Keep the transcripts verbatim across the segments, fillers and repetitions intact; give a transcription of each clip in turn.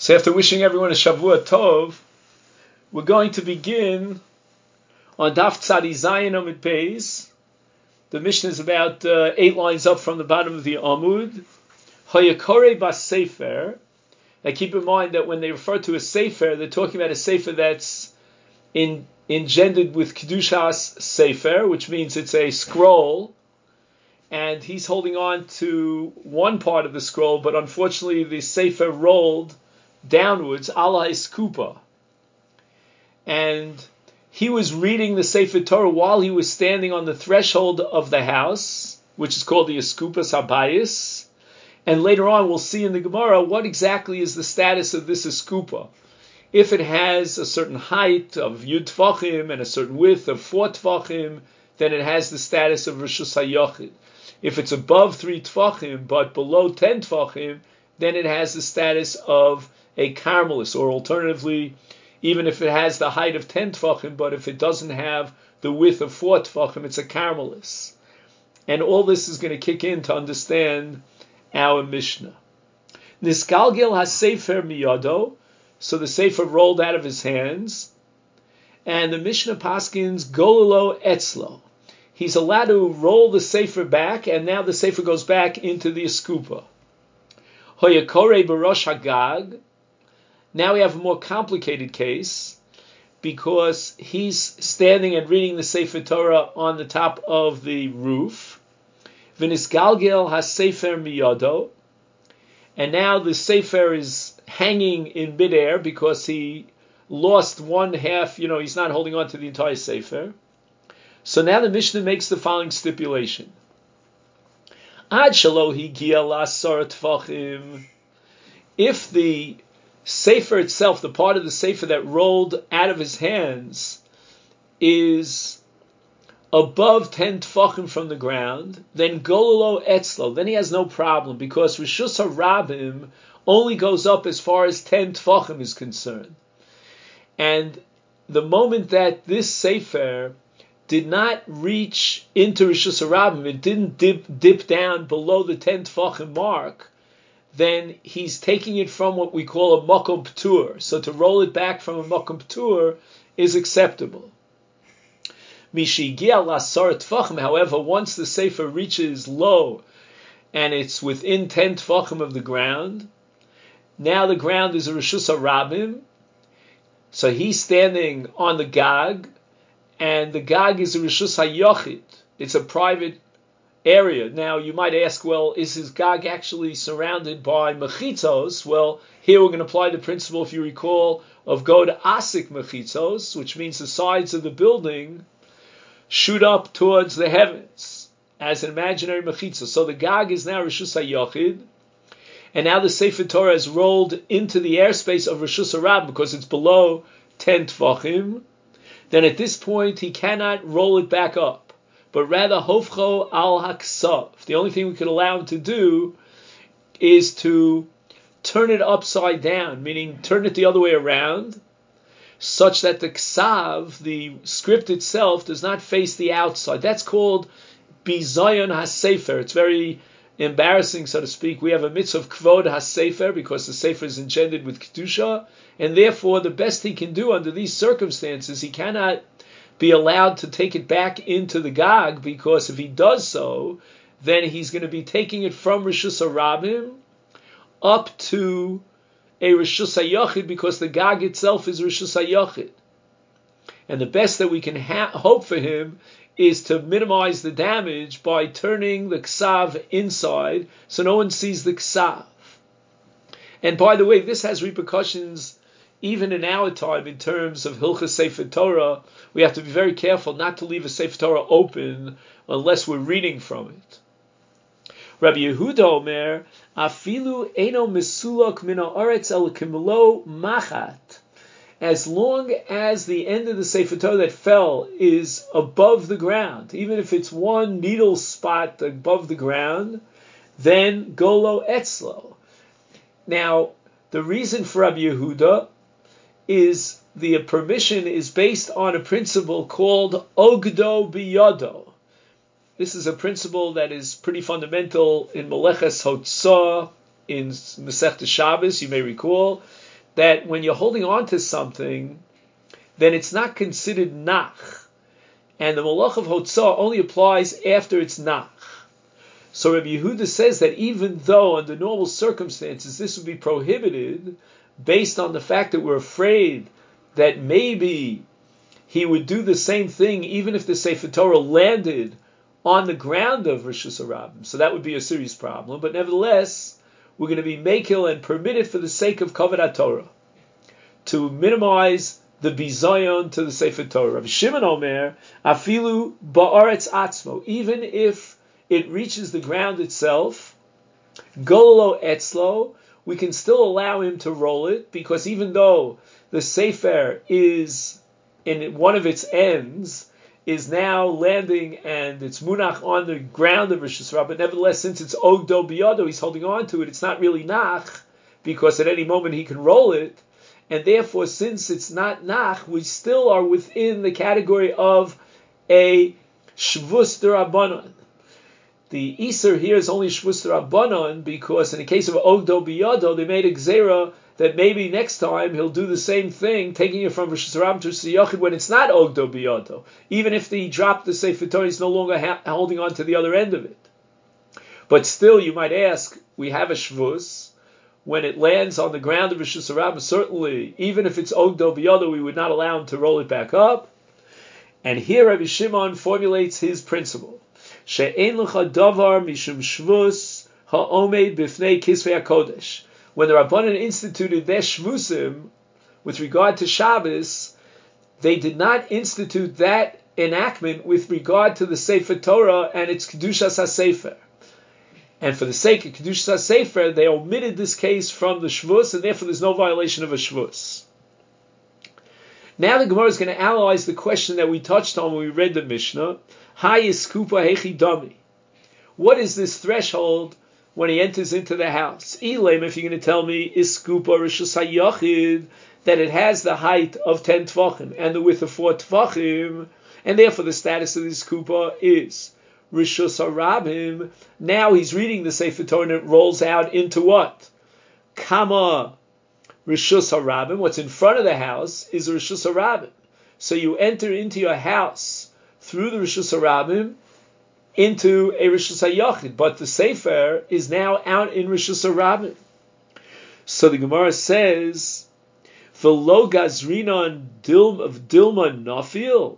So after wishing everyone a Shavua Tov, we're going to begin on Daf Tzadi Zayin Amud Beis. The Mishnah is about uh, eight lines up from the bottom of the Amud. Hayakore Bas Sefer. Now keep in mind that when they refer to a Sefer, they're talking about a Sefer that's in, engendered with Kedushas Sefer, which means it's a scroll, and he's holding on to one part of the scroll, but unfortunately the Sefer rolled downwards, ala iskupa. And he was reading the Sefer Torah while he was standing on the threshold of the house, which is called the Eskupas Habayis. And later on we'll see in the Gemara what exactly is the status of this Eskupa. If it has a certain height of Yud Tvachim and a certain width of four Tvachim, then it has the status of Rishus HaYochid. If it's above three Tvachim but below ten Tvachim, then it has the status of a Carmelis, or alternatively, even if it has the height of ten Tvachim, but if it doesn't have the width of four Tvachim, it's a Carmelis. And all this is going to kick in to understand our Mishnah. Nisgalgil HaSefer Miyado, so the Sefer rolled out of his hands, and the Mishnah paskins Gololo Etzlo. He's allowed to roll the Sefer back, and now the Sefer goes back into the Eskupa. Hoyakore Barosh Hagag. Now we have a more complicated case, because he's standing and reading the Sefer Torah on the top of the roof. V'nisgalgel ha-Sefer miyado. And now the Sefer is hanging in midair because he lost one half, you know, he's not holding on to the entire Sefer. So now the Mishnah makes the following stipulation. Ad shelo higia la'asar tvachim. If the Sefer itself, the part of the Sefer that rolled out of his hands, is above ten tfachim from the ground, then gololo etzlo, then he has no problem, because Rishus HaRabim only goes up as far as ten tfachim is concerned. And the moment that this Sefer did not reach into Rishus HaRabim, it didn't dip, dip down below the ten tfachim mark, then he's taking it from what we call a makom p'tur. So to roll it back from a makom p'tur is acceptable. Mishigia lasar tfachim, however, once the Sefer reaches low and it's within ten tfachim of the ground, now the ground is a Rishus HaRabim, so he's standing on the Gag, and the Gag is a Rishus HaYochid. It's a private area. Now you might ask, well, is his Gag actually surrounded by mechitzos? Well, here we're going to apply the principle, if you recall, of go to asik mechitzos, which means the sides of the building shoot up towards the heavens as an imaginary mechitzos. So the Gag is now Rishus HaYochid, and now the Sefer Torah has rolled into the airspace of Rishus HaRabim because it's below ten tvachim. Then at this point he cannot roll it back up, but rather hofcho al haksav. The only thing we could allow him to do is to turn it upside down, meaning turn it the other way around, such that the ksav, the script itself, does not face the outside. That's called bizayon hasefer. It's very embarrassing, so to speak. We have a mitzvah of kvod hasefer because the sefer is engendered with kedusha, and therefore the best he can do under these circumstances, he cannot be allowed to take it back into the Gag, because if he does so, then he's going to be taking it from Rishus HaRabim up to a Rishus HaYochid, because the Gag itself is Rishus HaYochid. And the best that we can ha- hope for him is to minimize the damage by turning the ksav inside so no one sees the ksav. And by the way, this has repercussions even in our time in terms of Hilchas Sefer Torah. We have to be very careful not to leave a Sefer Torah open unless we're reading from it. Rabbi Yehuda Omer, Afilu eno misulok min haaretz el kimlo machat. As long as the end of the Sefer Torah that fell is above the ground, even if it's one needle spot above the ground, then golo etzlo. Now, the reason for Rabbi Yehuda is the permission is based on a principle called ogdo biyado. This is a principle that is pretty fundamental in Meleches Hotzah, in Masechta Shabbos, you may recall, that when you're holding on to something, then it's not considered nach. And the Malach of Hotzah only applies after it's nach. So Rabbi Yehuda says that even though under normal circumstances this would be prohibited, based on the fact that we're afraid that maybe he would do the same thing even if the Sefer Torah landed on the ground of Rishus HaRabim. So that would be a serious problem. But nevertheless, we're going to be makil and permitted for the sake of Kavod HaTorah, to minimize the bizayon to the Sefer Torah. Rabbi Shimon Omer, afilu ba'aretz atzmo, even if it reaches the ground itself, gololo etzlo, we can still allow him to roll it, because even though the Sefer is in one of its ends, is now landing and it's munach on the ground of Rishus HaRabim, but nevertheless, since it's ogdo biyado, he's holding on to it, it's not really nach, because at any moment he can roll it, and therefore, since it's not nach, we still are within the category of a shvus d'Rabbanan. The Iser here is only shvus d'Rabbanan because in the case of ogdo biyado, they made a gzera that maybe next time he'll do the same thing, taking it from Rishus HaRabim to Siyachid when it's not ogdo biyado. Even if he dropped the Sefer Torah, he's no longer ha- holding on to the other end of it. But still, you might ask, we have a shvus. When it lands on the ground of Rishus HaRabim, certainly, even if it's ogdo biyado, we would not allow him to roll it back up. And here Rabbi Shimon formulates his principle. She'ein lecha davar mishum shvus ha'omed b'fnei kisvei HaKodesh. When the Rabbanan instituted their shvusim with regard to Shabbos, they did not institute that enactment with regard to the Sefer Torah and its Kedushas HaSefer. And for the sake of Kedushas HaSefer, they omitted this case from the shvus, and therefore there's no violation of a shvus. Now the Gemara is going to analyze the question that we touched on when we read the Mishnah. Hai iskupa hechi dami. What is this threshold when he enters into the house? Elam, if you're going to tell me, iskupa rishus hayachid, that it has the height of ten tvachim and the width of four tvachim, and therefore the status of this skupa is Rishus HaRabim. Now he's reading the Sefer Torah and it rolls out into what? Kama Rishus HaRabim. What's in front of the house is Rishus HaRabim. So you enter into your house through the Rishus HaRabim into a Rishus HaYachid, but the Sefer is now out in Rishus HaRabim. So the Gemara says, V'lo gazrinon dilm of Dilma nafil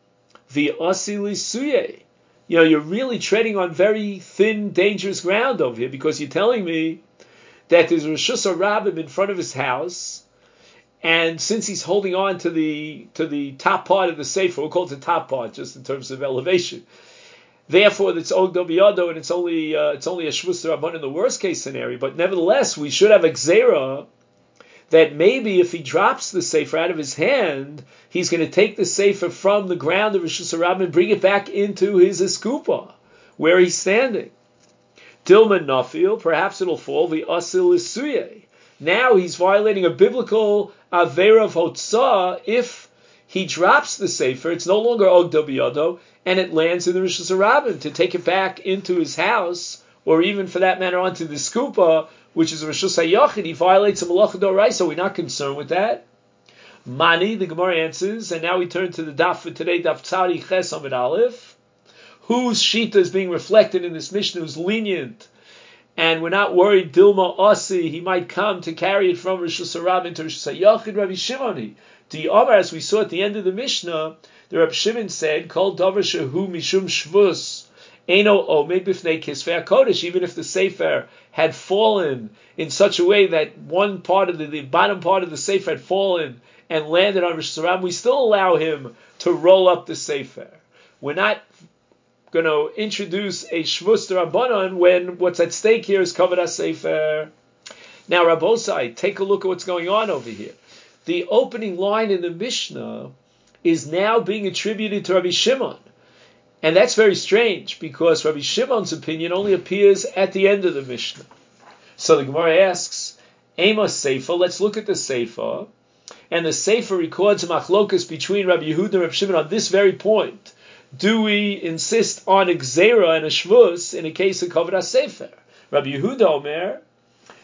v'asi lisuyeh. You know, you're really treading on very thin, dangerous ground over here, because you're telling me that there's Rishus HaRabim in front of his house, and since he's holding on to the to the top part of the Sefer, we'll call it the top part, just in terms of elevation. Therefore, it's ogdo biyado, and it's only uh, it's only a shvus d'Rabbanan in the worst case scenario. But nevertheless, we should have a gzera that maybe if he drops the Sefer out of his hand, he's going to take the Sefer from the ground of Rishus HaRabim and bring it back into his eskupa, where he's standing. Dilma nafil, perhaps it'll fall, the asil isuye. Now he's violating a biblical avera of hotzah if he drops the Sefer. It's no longer ogdo biyado, and it lands in the Rishus HaRabim. To take it back into his house, or even for that matter onto the skupa, which is Rishus HaYachid, he violates a malacha d'oraisa. We're not concerned with that. Mani, the Gemara answers, and now we turn to the daf for today, daf tzadi ches amid aleph. Whose shita is being reflected in this Mishnah, who's lenient, and we're not worried, Dilma Asi, he might come to carry it from Rishus HaRabim into Rishus HaYachid, Rabbi Shimoni. The Omar, as we saw at the end of the Mishnah, the Rabbi Shimon said, Kol davar shehu mishum shvus, Eino omed b'fnei kisvei HaKodesh. Even if the Sefer had fallen in such a way that one part of the, the bottom part of the Sefer had fallen and landed on Rishus HaRabim, we still allow him to roll up the Sefer. We're not going to introduce a shvus d'Rabbanan when what's at stake here is Kavod HaSefer. Now, Rabbosai, take a look at what's going on over here. The opening line in the Mishnah is now being attributed to Rabbi Shimon. And that's very strange, because Rabbi Shimon's opinion only appears at the end of the Mishnah. So the Gemara asks, Amos Sefer, let's look at the Sefer. And the Sefer records a machlokas between Rabbi Yehuda and Rabbi Shimon on this very point. Do we insist on a gzera and a shvus in a case of Kavod HaSefer? Rabbi Yehuda Omer,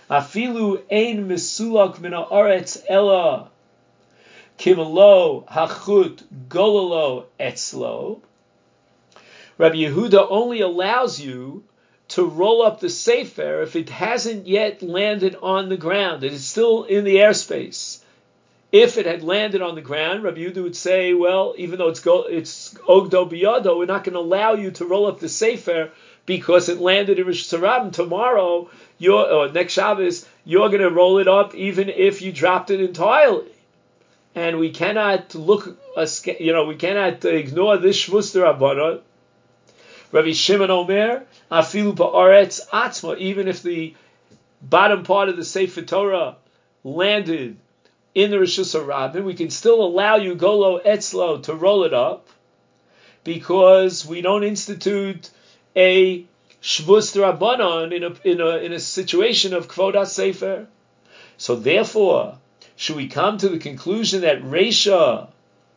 Afilu ein mesulak min haaretz ela kimelo hachut gololo etzlo. Rabbi Yehuda only allows you to roll up the sefer if it hasn't yet landed on the ground. It is still in the airspace. If it had landed on the ground, Rabbi Yehuda would say, well, even though it's go, it's ogdo biyado, we're not going to allow you to roll up the sefer because it landed in Rosh Hashanah. Tomorrow, you're, or next Shabbos, you're going to roll it up even if you dropped it entirely. And we cannot look, you know, we cannot ignore this shvus d'Rabbanan. Rabbi Shimon Omer, afilu ba'aretz atzma, even if the bottom part of the Sefer Torah landed in the Rosh Hashanah, we can still allow you golo etzlo to roll it up because we don't institute a shvus d'Rabbanan in a in a in a situation of kvod ha-sefer. So therefore, should we come to the conclusion that Reisha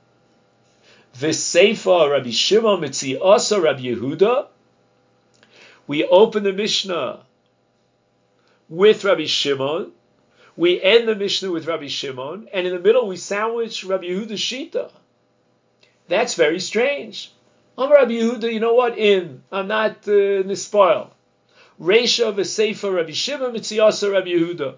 v'seifa Rabbi Shimon mitzi asa Rabbi Yehuda? We open the Mishnah with Rabbi Shimon. We end the Mishnah with Rabbi Shimon, and in the middle we sandwich Rabbi Yehuda's Shita. That's very strange. I'm Rabbi Yehuda, you know what? In. I'm not uh, nispoil. Reisha v'seifa Rabbi Shimon mitziasa Rabbi Yehuda.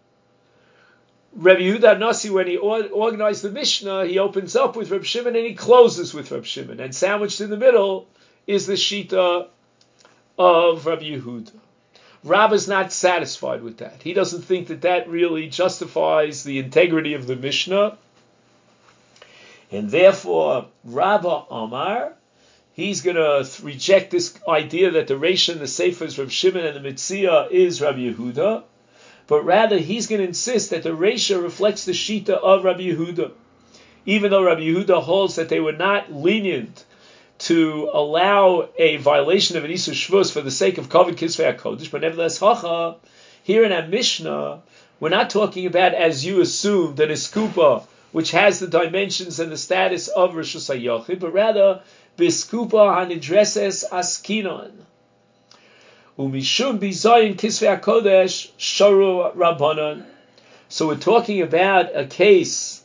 Rabbi Yehuda Nasi, when he or- organized the Mishnah, he opens up with Rabbi Shimon and he closes with Rabbi Shimon. And sandwiched in the middle is the Shita of Rabbi Yehuda. Rab is not satisfied with that. He doesn't think that that really justifies the integrity of the Mishnah. And therefore, Rabba Amar, he's going to reject this idea that the Reisha and the Sefer is Rabbi Shimon and the Metzia is Rabbi Yehuda. But rather, he's going to insist that the Reisha reflects the Shita of Rabbi Yehuda. Even though Rabbi Yehuda holds that they were not lenient to allow a violation of an Isur Shvus for the sake of Kavod Kisvei HaKodesh, but nevertheless, Hacha, here in our Mishnah, we're not talking about, as you assumed, an Iskupa, which has the dimensions and the status of Rosh Hashanah, but rather, Biskupa Hanidreses Askinon. Umishum Bizayin Kisvei HaKodesh Sharu Rabbanon. So we're talking about a case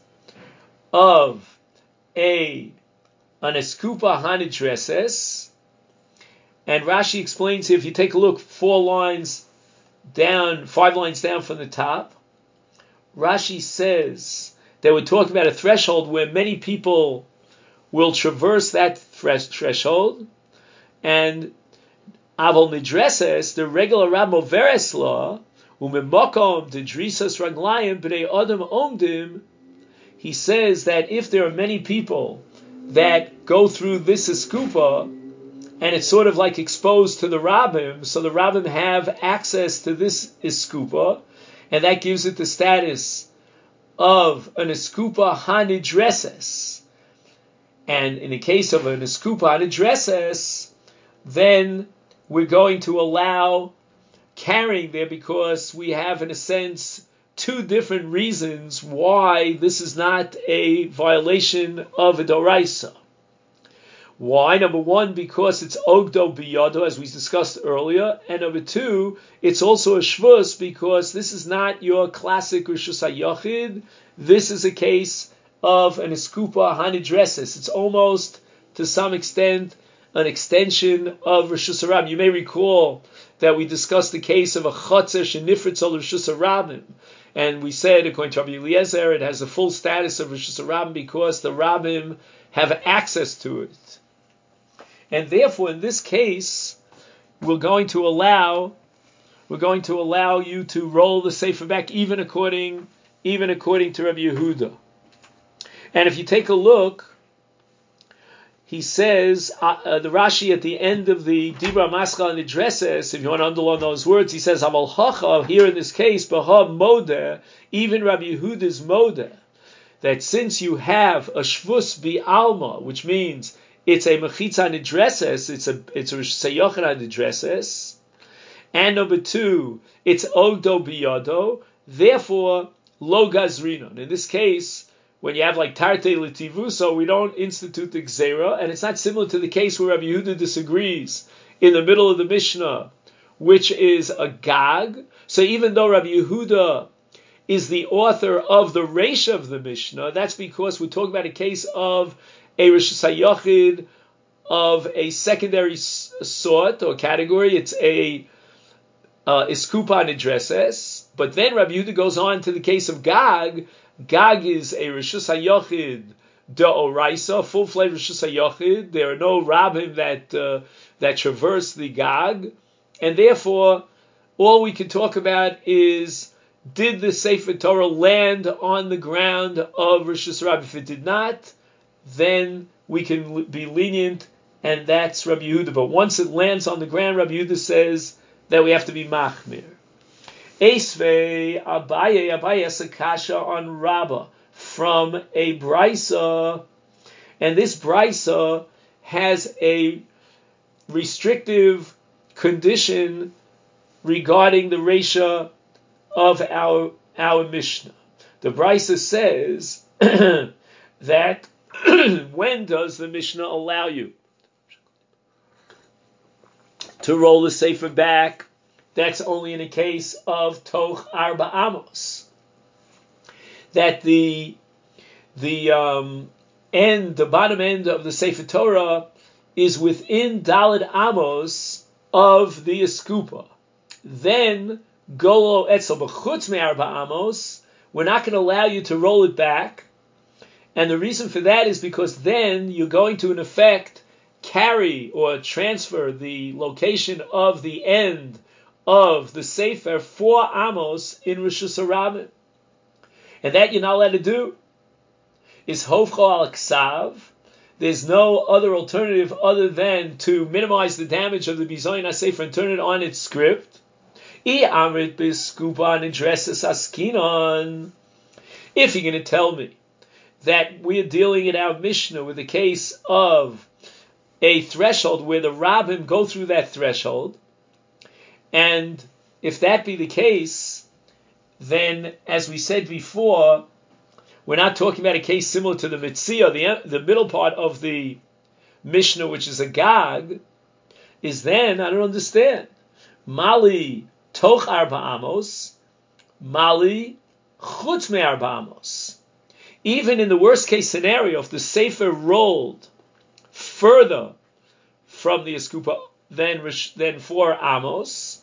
of a an eskupa hanidreses, and Rashi explains here, if you take a look four lines down, five lines down from the top, Rashi says that we're talking about a threshold where many people will traverse that thres- threshold, and aval nidreses, the regular Ramo Veres law, umemokom de drisas raglayim b'nei adam omdim, he says that if there are many people that go through this eskupa, and it's sort of like exposed to the rabbim, so the rabbim have access to this eskupa, and that gives it the status of an eskupa hanidreses. And in the case of an eskupa hanidreses, then we're going to allow carrying there because we have, in a sense, two different reasons why this is not a violation of a doraisa. Why? Number one, because it's ogdo biyado, as we discussed earlier, and number two, it's also a shvus because this is not your classic Rosh Hashanah. This is a case of an eskupa hanidreses. It's almost, to some extent, an extension of Rosh Hashanah. You may recall that we discussed the case of a chotzer shenifritz al Rosh Hashanah. And we said, according to Rabbi Eliezer, it has a full status of Rosh Hashanah because the Rabbim have access to it. And therefore, in this case, we're going to allow, we're going to allow you to roll the sefer back, even according, even according to Rabbi Yehuda. And if you take a look, he says, uh, uh, the Rashi at the end of the Dibra Maschal and Idreses, if you want to underline those words, he says, Amal Hacha, here in this case, Baha Modeh, even Rabbi Yehuda's Modeh, that since you have a Shvus Bi Alma, which means it's a Mechitza Nidreses, it's a it's a Seyochan Nidreses, and number two, it's Ogdo Biyado, therefore, Lo Gazrinon. In this case, when you have like Tarte L'Tivuso, we don't institute the Gzera, and it's not similar to the case where Rabbi Yehuda disagrees in the middle of the Mishnah, which is a Gag. So even though Rabbi Yehuda is the author of the Reisha of the Mishnah, that's because we're talking about a case of a Rishus HaYachid of a secondary sort or category. It's a uh, Iskupa Nidreses. But then Rabbi Yehuda goes on to the case of Gag. Gag is a Rishus HaYachid Da'oraisa, full-fledged Rishus HaYachid. There are no Rabbim that uh, that traverse the Gag, and therefore all we can talk about is, did the Sefer Torah land on the ground of Rishus Rabbim? If it did not, then we can be lenient, and that's Rabbi Yehuda. But once it lands on the ground, Rabbi Yehuda says that we have to be machmir. Esvei Abaye Abaye Sakasha on Rabbah from a brisa, and this brisa has a restrictive condition regarding the Reisha of our our Mishnah. The brisa says that when does the Mishnah allow you to roll the sefer back? That's only in a case of Toch Arba Amos. That the the um, end, the bottom end of the Sefer Torah is within Daled Amos of the Eskupa. Then Golo Etzel B'chutz Me'arba Amos, we're not going to allow you to roll it back. And the reason for that is because then you're going to, in effect, carry or transfer the location of the end of the Sefer for Amos in Rishus HaRabim. And that you're not allowed to do is Hovcho al Ksav. There's no other alternative other than to minimize the damage of the Bizoyin HaSefer and turn it on its script. I amrit biskupa nidreses askinon. If you're going to tell me that we're dealing in our Mishnah with a case of a threshold where the Rabbim go through that threshold, and if that be the case, then, as we said before, we're not talking about a case similar to the Mitzia, the, the middle part of the Mishnah, which is a Gag, is then, I don't understand. Mali toch arba amos, mali chutz me arba amos. Even in the worst case scenario, if the Sefer rolled further from the Eskupa than, than four amos,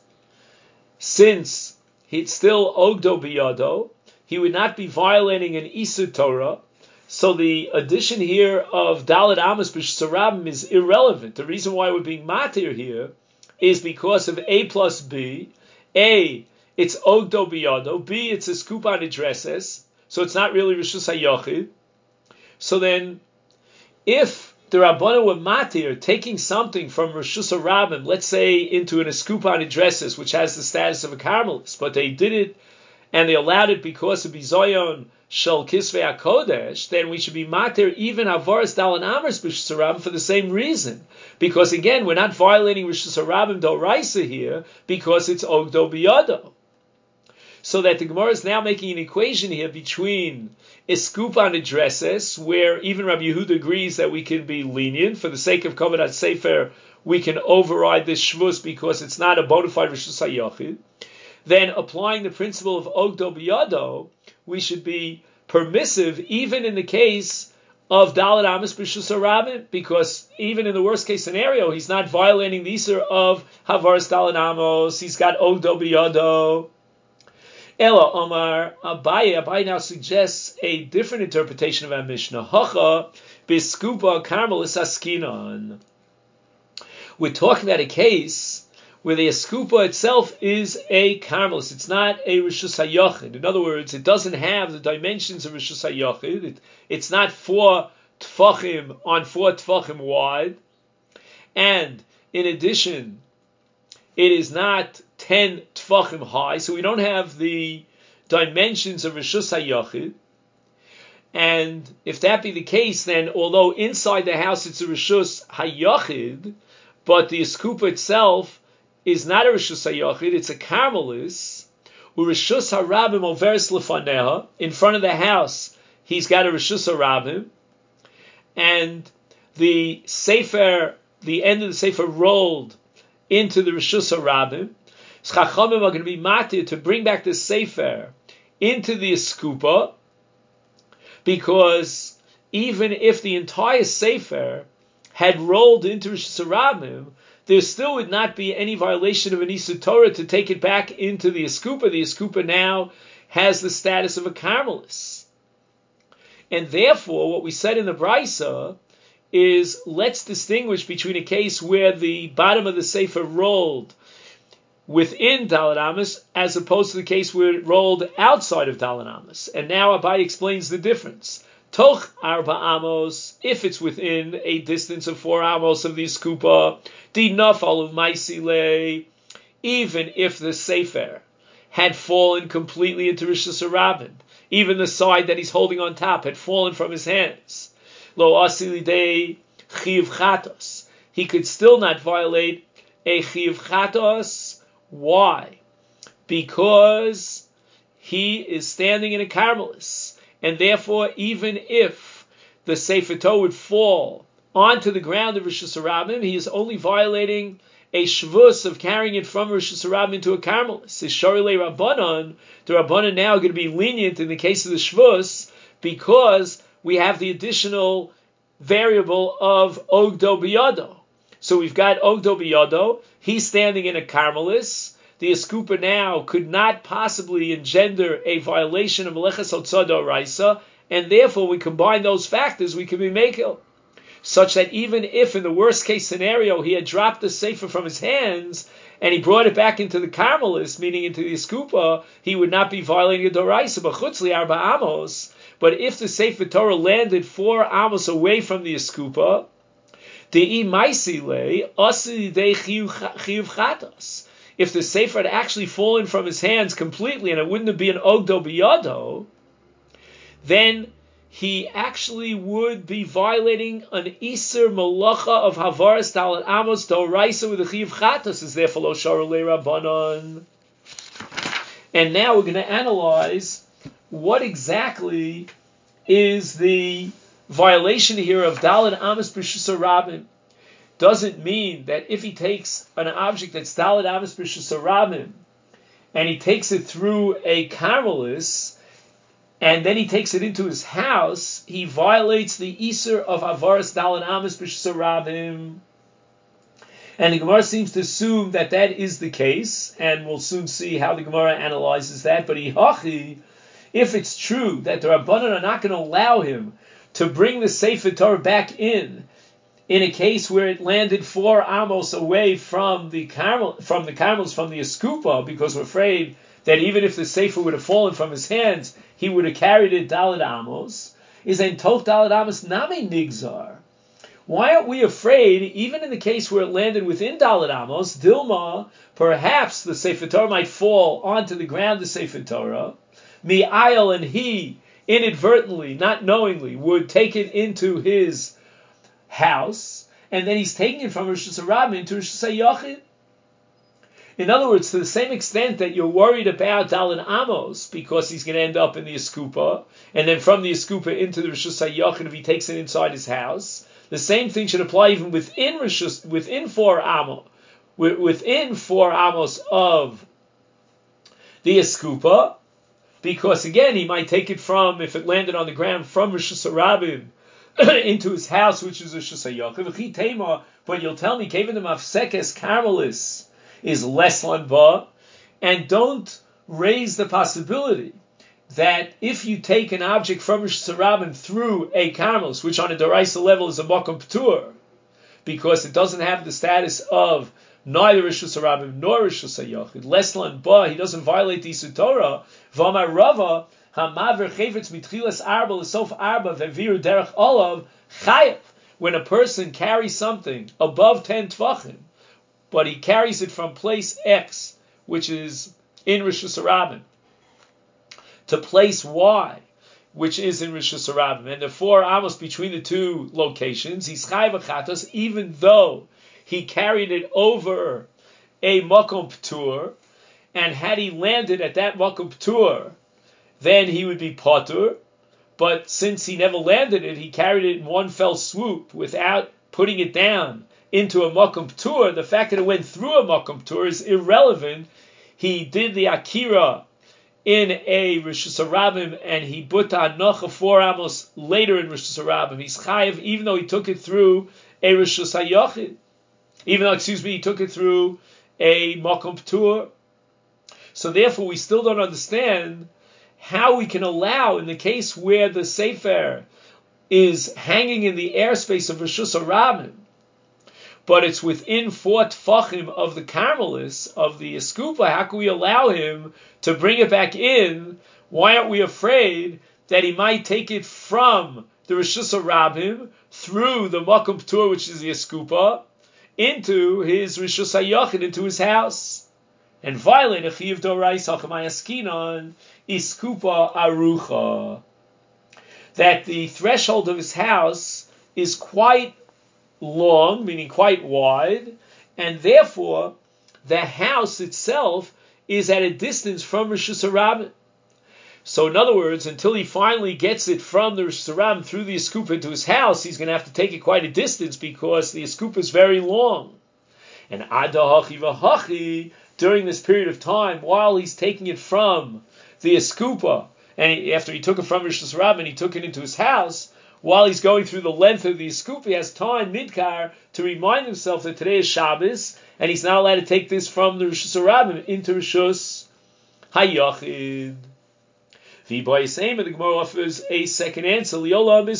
since he'd still ogdo biyado, he would not be violating an Isur Torah. So the addition here of Dalet Amos B'Shus HaRabim is irrelevant. The reason why we're being matir here is because of A plus B. A, it's ogdo biyado. B, it's a scoop on addresses. So it's not really Rishus HaYachid. So then, if the Rabbanan were matir, taking something from Rishus HaRabim, let's say into an Eskupa Nidreses, which has the status of a Carmelist, but they did it and they allowed it because of Bizoyon Shel Kisvei HaKodesh, then we should be matir even Havaras Dalan Amers B'Rishus HaRabim for the same reason. Because again, we're not violating Rishus HaRabim Doraisa here because it's Ogdo Biyado. So that the Gemara is now making an equation here between Eskupa Nidreses, where even Rabbi Yehuda agrees that we can be lenient. For the sake of Kavod HaSefer, we can override this Shvus because it's not a bona fide Rishus HaYachid. Then applying the principle of Ogdo Biyado, we should be permissive even in the case of Dalet Amos B'Rishus HaRabim, because even in the worst case scenario, he's not violating the Isur of Havaras Dalet Amos, he's got Ogdo Biyado. Ela Omar Abaye, Abaye now suggests a different interpretation of our Mishnah. Hacha Biskupa Carmelis Askinon. We're talking about a case where the Eskupa itself is a Carmelis. It's not a Rishus HaYachid. In other words, it doesn't have the dimensions of Rishus HaYachid. It, it's not four Tfachim on four Tfachim wide. And in addition, it is not ten Tfachim high, so we don't have the dimensions of Rishus HaYachid. And if that be the case, then although inside the house it's a Rishus HaYachid, but the Eskupa itself is not a Rishus HaYachid, it's a Carmelis. Rishus HaRabim overes lefaneha, in front of the house, he's got a Rishus HaRabim, and the Sefer, the end of the Sefer rolled into the Rishus HaRabim, Chachamim are going to be matir to bring back the sefer into the eskupa, because even if the entire sefer had rolled into Rosh Hashanah, there still would not be any violation of an Isur Torah to take it back into the eskupa. The eskupa now has the status of a carmelis. And therefore, what we said in the Brisa is, let's distinguish between a case where the bottom of the sefer rolled within Dalet Amos, as opposed to the case where it rolled outside of Dalet Amos. And now Abai explains the difference. Toch arba amos, if it's within a distance of four amos of the skupa, di nafal of maisile, even if the sefer had fallen completely into Rosh Hashanah, even the side that he's holding on top had fallen from his hands, lo asilidei chiv chatos, he could still not violate a chiv chatos. Why? Because he is standing in a carmelis. And therefore, even if the Sefer Torah would fall onto the ground of Rosh Hashanah, he is only violating a shvus of carrying it from Rosh Hashanah into a carmelis. Is Shorilei Rabbanon, the Rabbanon now are going to be lenient in the case of the shvus, because we have the additional variable of Ogdo Biyado. So we've got Ogdo Biyado, he's standing in a carmelis. The eskupa now could not possibly engender a violation of Meleches Hotzada Raisa, and therefore we combine those factors, we can be mekel, such that even if in the worst case scenario he had dropped the sefer from his hands and he brought it back into the carmelis, meaning into the eskupa, he would not be violating a doraisa, but chutzli arba amos. But if the Sefer Torah landed four amos away from the eskupa, the imaisile asi de chiyuv chatas. If the sefer had actually fallen from his hands completely and it wouldn't be an ogdo biyado, then he actually would be violating an Isur Malacha of Havaras Dalet Amos Doraisa with a Chiv Chatos, is therefore Lo Sharulei Rabbanon. And now we're going to analyze what exactly is the violation here of Dalet Amos B'Shus Rabim. Does it mean that if he takes an object that's Dalet Amos B'Shus Rabim and he takes it through a carmelis, and then he takes it into his house, he violates the Isur of Havaras Dalet Amos B'Shus Rabim? And the Gemara seems to assume that that is the case, and we'll soon see how the Gemara analyzes that. But Ihachi, if it's true that the Rabbanan are not going to allow him to bring the Sefer Torah back in, in a case where it landed four amos away from the Carmel, from the Carmels, from the Eskupa, because we're afraid that even if the Sefer would have fallen from his hands, he would have carried it Dalet Amos, is ein Toch Dalet Amos Nami Nigzar. Why aren't we afraid, even in the case where it landed within Dalet Amos, Dilma, perhaps the Sefer Torah might fall onto the ground of the Sefer Torah, Mi'ayel, and he inadvertently, not knowingly, would take it into his house, and then he's taking it from Rosh Hashanah into Rosh Hashanah. In other words, to the same extent that you're worried about Dalet Amos because he's going to end up in the Eskupa, and then from the Eskupa into the Rosh Hashanah if he takes it inside his house, the same thing should apply even within Rosh, within four amos, within four amos of the Eskupa, because again he might take it from, if it landed on the ground, from Rosh Hashanah into his house, which is a Shusayach. But you'll tell me, Kevin the Mafsekes Carmelis is less lanba, and don't raise the possibility that if you take an object from Rosh Hashanah through a Carmelis, which on a Doraisa level is a Makom P'tur, because it doesn't have the status of neither Rosh Hashanah nor Rosh Hashanah, less lanba, he doesn't violate the Isur Torah. V'amar Rava, Hamaver Chavetz mitchilas arba l'sof arba ve'viru derech olav chayav. When a person carries something above ten tvachim, but he carries it from place X, which is in Rosh Hashanah, to place Y, which is in Rosh Hashanah, and the four amos between the two locations, he's chayav achatos, even though he carried it over a makom p'tur, and had he landed at that makom p'tur, then he would be potur. But since he never landed it, he carried it in one fell swoop without putting it down into a makom p'tur. The fact that it went through a makom p'tur is irrelevant. he did the Akira in a Rosh Hashanah and he put Hanocha four amos later in Rosh Hashanah, he's chayiv even though he took it through a Rosh Hashanah, even though, excuse me, he took it through a Makom P'tur. So therefore, we still don't understand how we can allow, in the case where the Sefer is hanging in the airspace of Rosh Hashanah, but it's within four tfachim of the Carmelis, of the Eskupa, how can we allow him to bring it back in? Why aren't we afraid that he might take it from the Rosh Hashanah through the Makom P'tur, which is the Eskupa, into his Rosh Hashanah, into his house, and violate a Chiyuv Doraisa Chamayaskinon Iskupa Arucha? That the threshold of his house is quite long, meaning quite wide, and therefore the house itself is at a distance from Rosh Hashanah. So in other words, until he finally gets it from the Rosh Hashanah through the Eskupa into his house, he's going to have to take it quite a distance because the Eskupa is very long. And Adahachi Vahachi, during this period of time, while he's taking it from the Eskupa, and he, after he took it from Rosh Hashanah and he took it into his house, while he's going through the length of the Eskupa, he has time, Midkar, to remind himself that today is Shabbos, and he's not allowed to take this from the Rosh Hashanah into Rosh Hayachid. The Gemara offers a second answer. I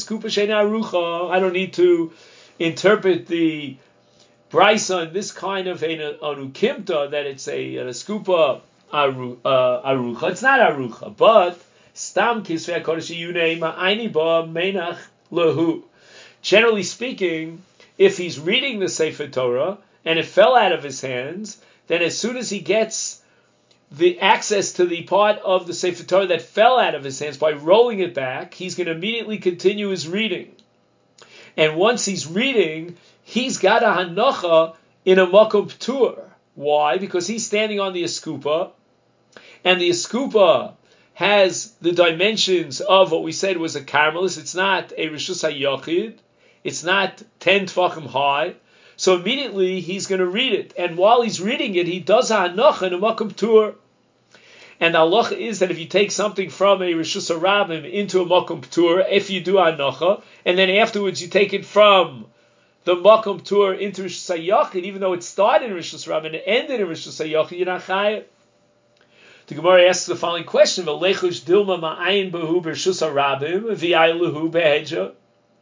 don't need to interpret the Brisa in this kind of an Anukimta, that it's a, a Skupa aru, uh, Arucha. It's not Arucha, but Stam Kisvei HaKodesh Yunei Ma'ayni Ba Menach Lehu. Generally speaking, if he's reading the Sefer Torah and it fell out of his hands, then as soon as he gets the access to the part of the Sefer Torah that fell out of his hands by rolling it back, he's going to immediately continue his reading. And once he's reading, he's got a hanocha in a makom p'tur. Why? Because he's standing on the eskupa, and the eskupa has the dimensions of what we said was a carmelis. It's not a rishus hayachid. It's not ten tefachim high. So immediately he's going to read it, and while he's reading it, he does a hanocha in a makom p'tur. And the halacha is that if you take something from a rishus harabim into a makom p'tur, if you do a hanocha, and then afterwards you take it from the makom p'tur into rishus hayachid, even though it started in rishus harabim and it ended in rishus hayachid, you're not chayav. The Gemara asks the following question: V'lechush dilma ma'ayin behu b'rishus harabim v'ayluhu be'hedja.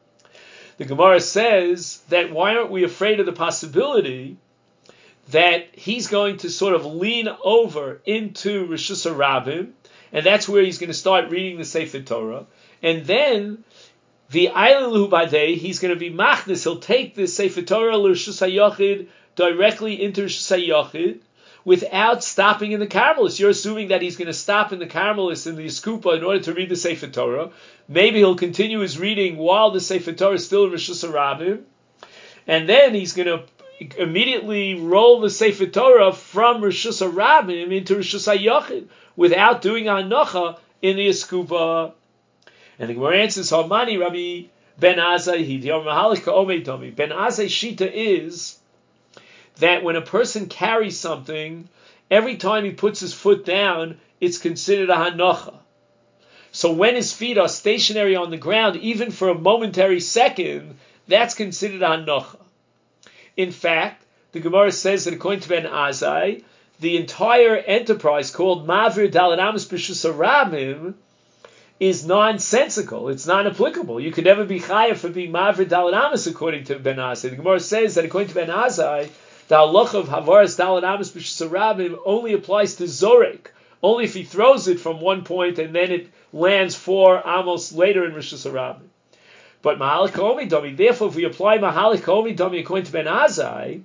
The Gemara says that why aren't we afraid of the possibility that he's going to sort of lean over into Rishus Harabim, and that's where he's going to start reading the Sefer Torah, and then the Eilu Badei, he's going to be machnis, he'll take the Sefer Torah Rishus HaYachid directly into Rishus HaYachid without stopping in the Carmelis. You're assuming that he's going to stop in the Carmelis, in the Eskupa, in order to read the Sefer Torah. Maybe he'll continue his reading while the Sefer Torah is still in Rishus Harabim, and then he's going to immediately roll the Sefer Torah from Rishus Harabim into Rishus HaYachid without doing hanocha in the Eskupa. And the Gemara answers, Hamani Rabbi Ben Azai Hidi, Ben Azai Shita is that when a person carries something, every time he puts his foot down, it's considered a hanocha. So when his feet are stationary on the ground, even for a momentary second, that's considered a hanocha. In fact, the Gemara says that according to Ben Azai, the entire enterprise called Mavir Dalet Amos B'Rishus Harabim is nonsensical. It's not applicable. You could never be chayav for being Mavir Dalet Amos according to Ben Azai. The Gemara says that according to Ben Azai, the halacha of Havaras Dalet Amos B'Rishus Harabim only applies to Zorek. Only if he throws it from one point and then it lands four amos later in Rishus Harabim. But Mahalik Omi Dami, therefore if we apply Mahalik Omi Dami according to Ben Azai,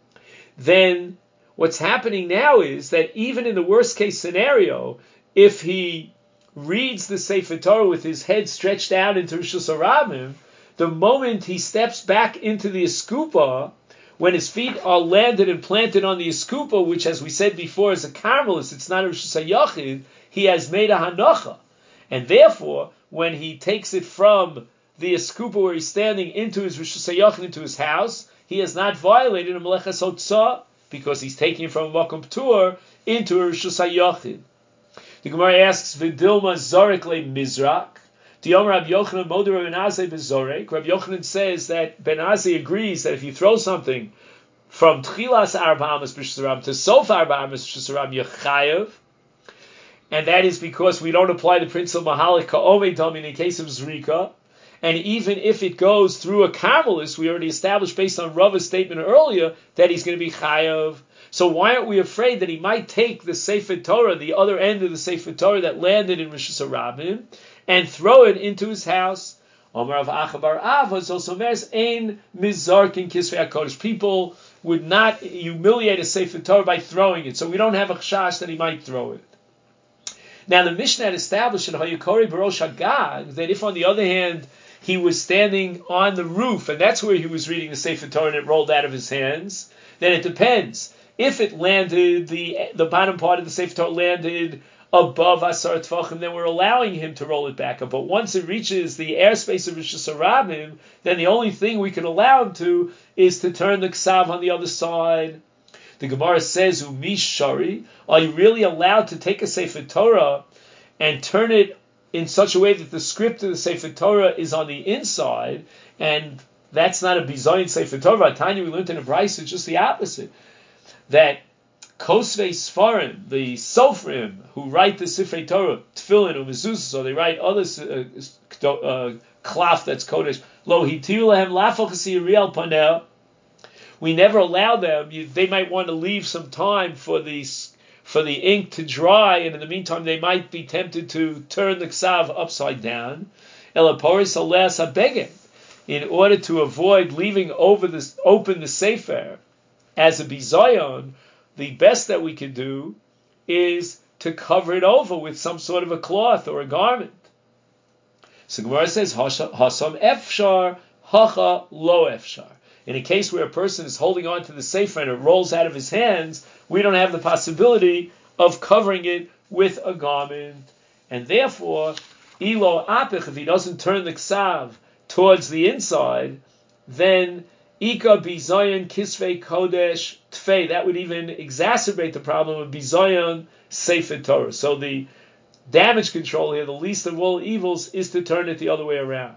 then what's happening now is that even in the worst case scenario, if he reads the Sefer Torah with his head stretched out into Rishus Harabim, the moment he steps back into the Eskupa, when his feet are landed and planted on the Eskupa, which as we said before is a Carmelis, it's not a Rishus HaYachid, he has made a hanocha. And therefore, when he takes it from the Eskupa where he's standing into his Rishus HaYachid, into his house, he has not violated a Melechas Hotzah, because he's taking it from a Makom P'tur, into a Rishus HaYachid. The Gemara asks, V'dilma zorek le mizrak. Diyom Rabbi Yochanan moder Ben Azai bezorek. Rabbi Yochanan says that Ben Azai agrees that if you throw something from Tchilas Arba Amas B'Rishus Harabim to Sof Arba Amas B'Rishus Harabim, you're chayav. And that is because we don't apply the principle Mahalik Ka'omei Dam in the case of Zrika. And even if it goes through a Carmelist, we already established based on Rava's statement earlier that he's going to be chayav. So why aren't we afraid that he might take the Sefer Torah, the other end of the Sefer Torah that landed in Rishus Harabim, and throw it into his house? Omar of Achabar Avos also says, Ein Mizarkin Kisvei HaKodesh. People would not humiliate a Sefer Torah by throwing it. So we don't have a chashash that he might throw it. Now the Mishnah had established in Hayakori Barosh Hagag that if on the other hand he was standing on the roof and that's where he was reading the Sefer Torah and it rolled out of his hands, then it depends. If it landed, the the bottom part of the Sefer Torah landed above Asar Tvachim, then we're allowing him to roll it back up. But once it reaches the airspace of Rishus Harabim, then the only thing we can allow him to is to turn the Ksav on the other side. The Gemara says, Umish Shari, are you really allowed to take a Sefer Torah and turn it in such a way that the script of the Sefer Torah is on the inside? And that's not a Bizayin Sefer Torah. Tanya, we learned in a Bryce, it's just the opposite. That Kosvei Sfarim, the Sofrim, who write the Sifrei Torah, Tefillin or Mezuzah, so they write other uh, uh, klaf that's Kodesh, Lo hitiu lahem lafoch asiyiri panel. We never allow them. You, they might want to leave some time for the for the ink to dry, and in the meantime they might be tempted to turn the ksav upside down. Elaporis aleas habeged, in order to avoid leaving over this open the sefer as a bizayon. The best that we can do is to cover it over with some sort of a cloth or a garment. So Gemara says, Hasam efshar, hacha lo efshar. In a case where a person is holding on to the sefer and it rolls out of his hands, we don't have the possibility of covering it with a garment. And therefore, ilo apich, if he doesn't turn the ksav towards the inside, then Ika bizayon kisvei kodesh tfei. That would even exacerbate the problem of bizayon sefer Torah. So the damage control here, the least of all evils, is to turn it the other way around.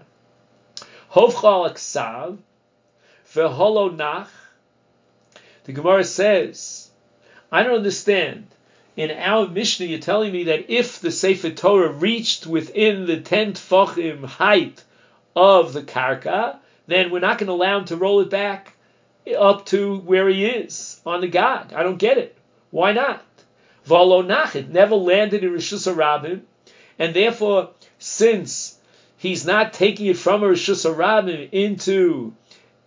Hovcha ksav v'holo nach. The Gemara says, I don't understand. In our Mishnah, you're telling me that if the sefer Torah reached within the ten tfachim height of the karka, then we're not going to allow him to roll it back up to where he is on the gag. I don't get it. Why not? V'lo nach, it never landed in Rishus Harabim, and therefore, since he's not taking it from a Rishus Harabim into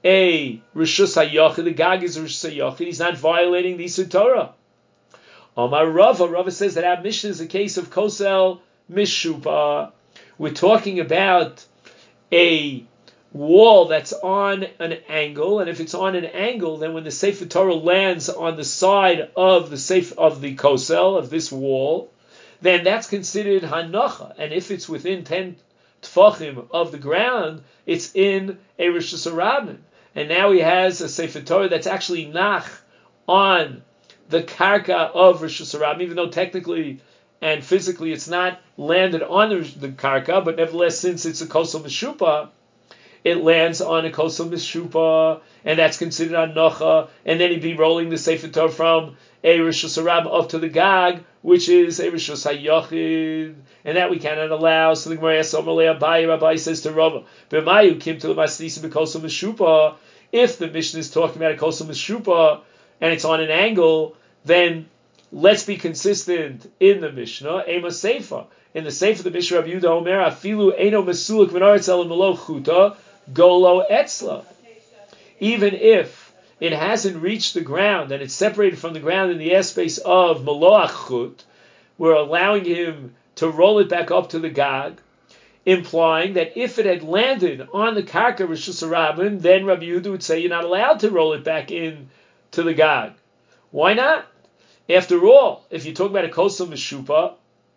a Rishus HaYachid, the gag is a Rishus HaYachid, he's not violating the Yisur Torah. Omar Rava, Rava says that our Mishnah is a case of Kosel Mishupa. We're talking about a wall that's on an angle, and if it's on an angle, then when the Sefer Torah lands on the side of the Sefer of the kosel of this wall, then that's considered hanacha. And if it's within ten tfachim of the ground, it's in a Rishus Harabim. And now he has a Sefer Torah that's actually nach on the karka of Rishus Harabim, even though technically and physically it's not landed on the, the karka, but nevertheless, since it's a kosel mishupa, it lands on a kosel mishupa, and that's considered anocha, and then he'd be rolling the Sefer Torah from a Rishus Harabim up to the gag, which is a Rishus HaYachid, and that we cannot allow. So the Gemara asks, Amalei Abaye, Rabbi says to Rava, B'mayu kim to the masnisa b'kosel mishupa. If the Mishnah is talking about a kosel mishupa and it's on an angle, then let's be consistent in the Mishnah. Ema Seifa. In the Seifa, the Mishnah Rabbi Yehuda Omer, Afilu eino mesuluk v'naretz el melo chuta golo etzla. Even if it hasn't reached the ground and it's separated from the ground in the airspace of Maloach Chut, we're allowing him to roll it back up to the Gag, implying that if it had landed on the Karka Rishus Harabim, then Rabbi Yehuda would say you're not allowed to roll it back in to the Gag. Why not? After all, if you talk about a kosel mishupa,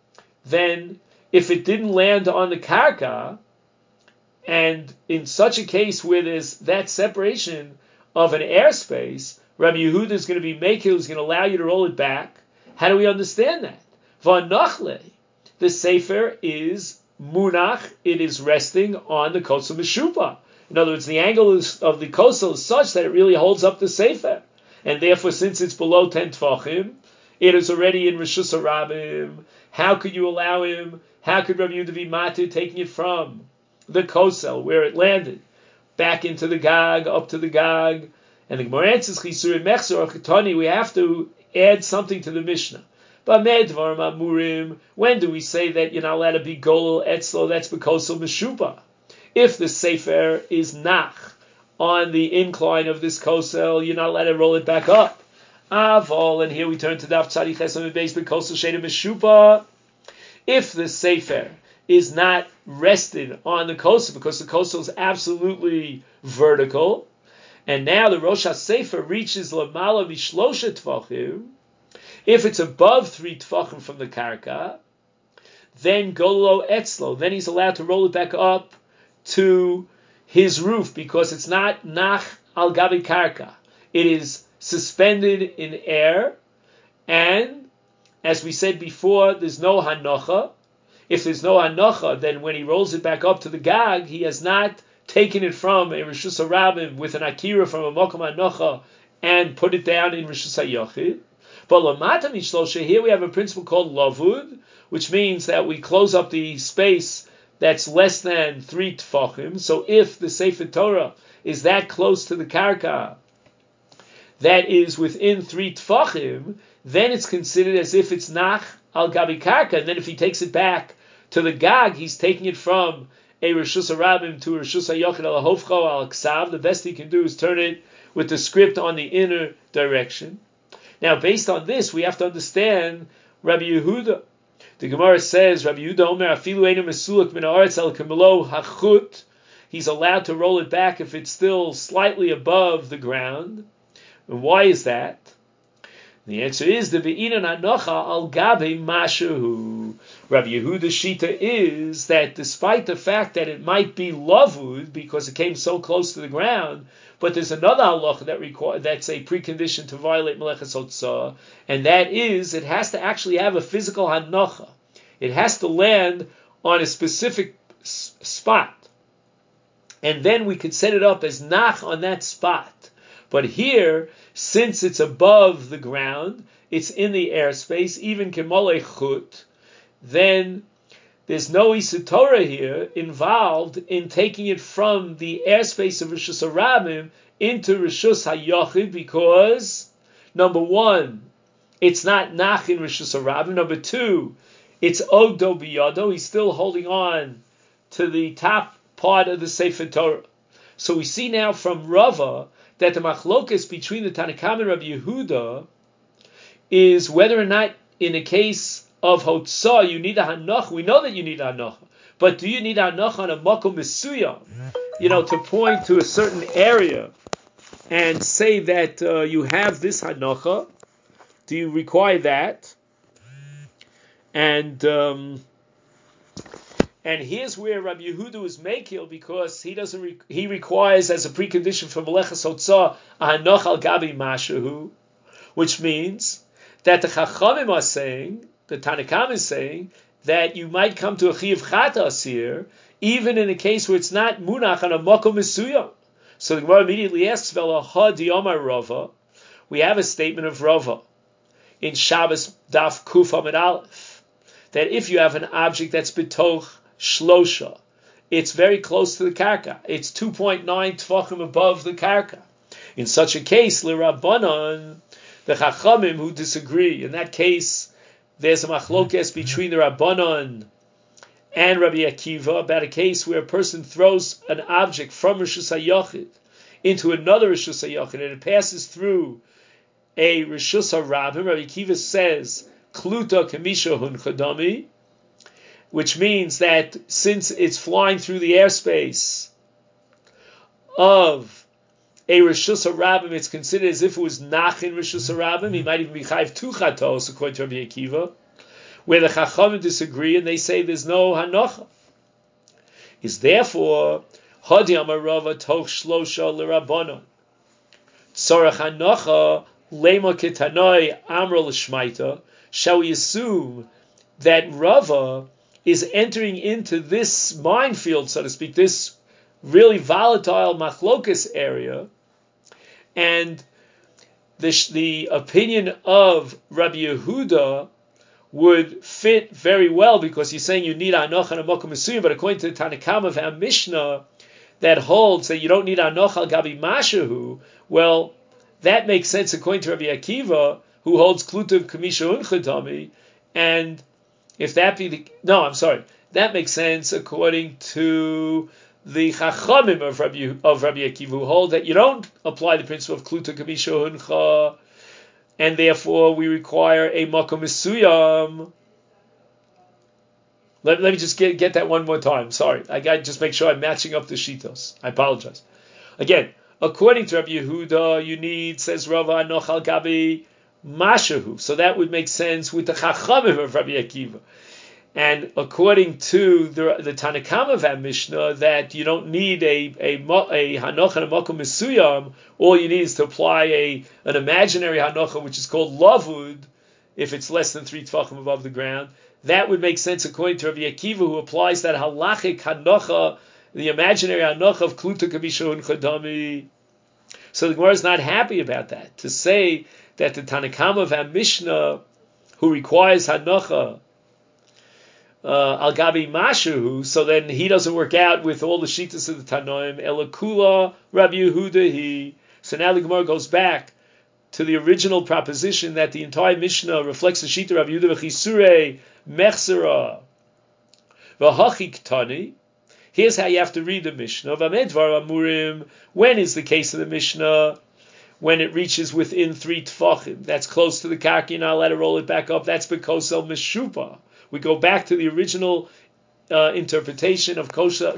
then if it didn't land on the Karka, and in such a case where there's that separation of an airspace, Rabbi Yehuda is going to be making, is going to allow you to roll it back. How do we understand that? V'nachle, the sefer is munach, it is resting on the kosel meshupa. In other words, the angle is, of the kosel is such that it really holds up the sefer. And therefore, since it's below ten tfachim, it is already in Rishus HaRabim. How could you allow him? How could Rabbi Yehuda be matir taking it from the kosel, where it landed, back into the gag, up to the gag? And the Gemara answers, Chisur Mechzor Chetani, we have to add something to the Mishnah. But Medvar Mamurim, when do we say that you're not allowed to be Golel Etzlo? That's Bekosel Meshupa. If the sefer is nach on the incline of this kosel, you're not allowed to roll it back up. Avol, and here we turn to Daf Tzadi Chesam Beis Bekosel Sheda Meshupa. If the sefer is not rested on the kosel, because the kosel is absolutely vertical, and now the Rosh HaSefer reaches Lamala Mishlosha Tvachim, if it's above three Tvachim from the Karka, then Gololo Etzlo, then he's allowed to roll it back up to his roof, because it's not Nach Al Gabi Karka. It is suspended in air, and as we said before, there's no Hanocha. If there's no Hanocha, then when he rolls it back up to the Gag, he has not taken it from a Rishus HaRabim with an Akira from a Mokom HaNocha and put it down in Rishus HaYochid. But Lamata Mishlosha, here we have a principle called Lavud, which means that we close up the space that's less than three Tfachim. So if the Sefer Torah is that close to the Karka, that is within three Tfachim, then it's considered as if it's Nach Al Gabi Karka. And then if he takes it back to the Gag, he's taking it from a Rishus HaRabim to a Rishus HaYochid al Hofcho al Ksav. The best he can do is turn it with the script on the inner direction. Now, based on this, we have to understand Rabbi Yehuda. The Gemara says, Rabbi Yehuda Omer, Afilu Einu Mesulak Min Haaretz El Kemelo Hachut. He's allowed to roll it back if it's still slightly above the ground. And why is that? The answer is the Be'inan Hanocha Al Gabi Mashahu. Rabbi Yehuda's shita is that despite the fact that it might be lavud because it came so close to the ground, but there's another halacha that require, that's a precondition to violate Meleches Hotzah, and that is it has to actually have a physical hanocha. It has to land on a specific s- spot, and then we could set it up as nach on that spot. But here, since it's above the ground, it's in the airspace, even kemolei chut, then there's no Issa Torah here involved in taking it from the airspace of Rishus HaRabim into Rishus HaYochid, because, number one, it's not nach in Rishus HaRabim. Number two, it's Ogdo Biyado. He's still holding on to the top part of the Sefer Torah. So we see now from Rava that the machlokas between the Tanakam and Rabbi Yehuda is whether or not in a case of Hotzah you need a Hanoch. We know that you need a Hanoch, but do you need a Hanoch on a Makom Mesuyam? You know, to point to a certain area and say that uh, you have this Hanocha. Do you require that? And um, and here's where Rabbi Yehuda is mekil, because he doesn't re- he requires as a precondition for Meleches Hotzah a Hanoch al Gabi Mashahu, which means that the Chachamim are saying, the Tanakam is saying, that you might come to a Chiyuv Chatas here, even in a case where it's not Munach on a Makom Mesuyam. So the Gemara immediately asks, Vela ha diyomar Rava. We have a statement of Rava in Shabbos Daf Kuf Amid Aleph, that if you have an object that's betoch shlosha, it's very close to the karka. It's two point nine tefachim above the karka. In such a case, l'Rabbanan, the Chachamim who disagree, in that case, there's a machlokes between the Rabbanan and Rabbi Akiva about a case where a person throws an object from Rishus HaYochid into another Rishus HaYochid, and it passes through a Rishus HaRabim. Rabbi Akiva says, Kluta Kamisha Hun Chadami, which means that since it's flying through the airspace of a Rishus HaRabim, it's considered as if it was nach in Rishus HaRabim. He might even be chayv two chatos, according to Rabbi Akiva, where the Chachamim disagree and they say there's no hanocha. Is therefore Hadi Amarava Toch Shlosha L'Rabbanon Tzorach Hanocha Lema Ketanoi Amra L'Shmaita. shall we assume that Rava is entering into this minefield, so to speak, this really volatile machlokas area, and the, the opinion of Rabbi Yehuda would fit very well, because he's saying you need anocha and amokum mesuyim, but according to the Tanakama of our Mishnah that holds that you don't need anocha al gabi mashahu, well, that makes sense according to Rabbi Akiva, who holds klutiv kamisha unchadami, and if that be the no, I'm sorry, that makes sense according to the Chachamim of Rabbi of Rabbi Akiva, who hold that you don't apply the principle of kluta kamisha uncha, and therefore we require a makom mesuyam. Let, let me just get, get that one more time. Sorry, I got to just make sure I'm matching up the shitos. I apologize. Again, according to Rabbi Yehuda, you need, says Rava, anoch al gabi mashahu. So that would make sense with the Chachamim of Rabbi Akiva. And according to the, the Tanakama of our Mishnah, that you don't need a a, a hanocha and a makom mesuyam. All you need is to apply a an imaginary hanocha, which is called lavud, if it's less than three tefachim above the ground. That would make sense according to Rabbi Akiva, who applies that halachic hanocha, the imaginary hanocha of kluta kabisha unchadami. So the Gemara is not happy about that. To say that the Tanakama of our Mishnah, who requires hanocha Uh, al gabi mashu, so then he doesn't work out with all the shitas of the Tanoim. Elakula Rabbi Yehuda he. So now the Gemara goes back to the original proposition that the entire Mishnah reflects the shita Rabbi Yehuda v'chisure mechsera v'hachik tani. Here's how you have to read the Mishnah. V'amedvar amurim. When is the case of the Mishnah? When it reaches within three tfachim. That's close to the karka. You're not allowed to roll it back up. That's bekosel meshupa. We go back to the original uh, interpretation of kosel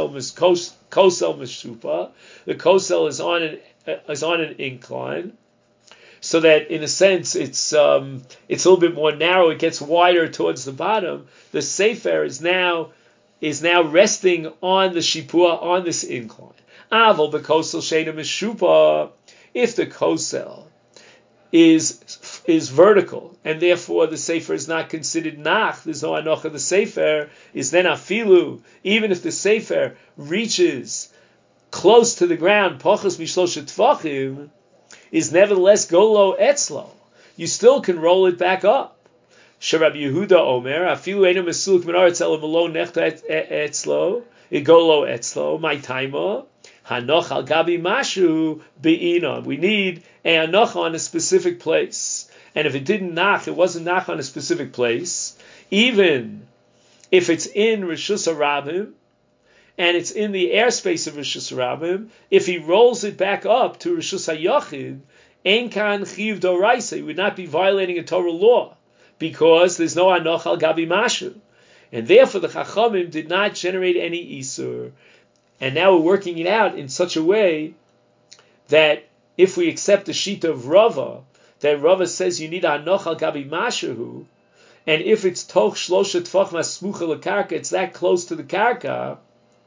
kosel meshupa. The kosel is on an uh, is on an incline, so that in a sense it's um, it's a little bit more narrow. It gets wider towards the bottom. The sefer is now is now resting on the shipua, on this incline. Aval bekosel sheina meshupa. If the kosel is is vertical, and therefore the sefer is not considered nach, there's no anocha, the sefer is then afilu, even if the sefer reaches close to the ground, pachas mishlosha tvachim, is nevertheless golo etzlo. You still can roll it back up. Sharab Yehuda Omer, afilu eno mesuluk min aretz elo malo nechta etzlo, igolo etzlo, my taima, hanoch al gabi mashu be'inon. We need a hanoch on a specific place. And if it didn't nach, it wasn't nach on a specific place, even if it's in Rishus HaRabim, and it's in the airspace of Rishus HaRabim, if he rolls it back up to Rishus HaYachid, ein kan chiv doraisa, he would not be violating a Torah law, because there's no hanoch al gabi mashu. And therefore the Chachamim did not generate any Isur. And now we're working it out in such a way that if we accept the shita of Rava, that Rava says you need a hanoch al gabi mashahu, and if it's toch shlosha tfach masmucha lekarka, it's that close to the karka,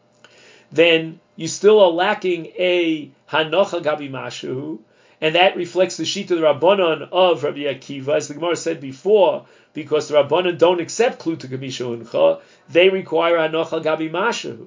then you still are lacking a hanoch al gabi mashahu, and that reflects the shita of the Rabbanon of Rabbi Akiva, as the Gemara said before, because the Rabbanon don't accept kluta kamisha uncha, they require hanoch al gabi mashahu.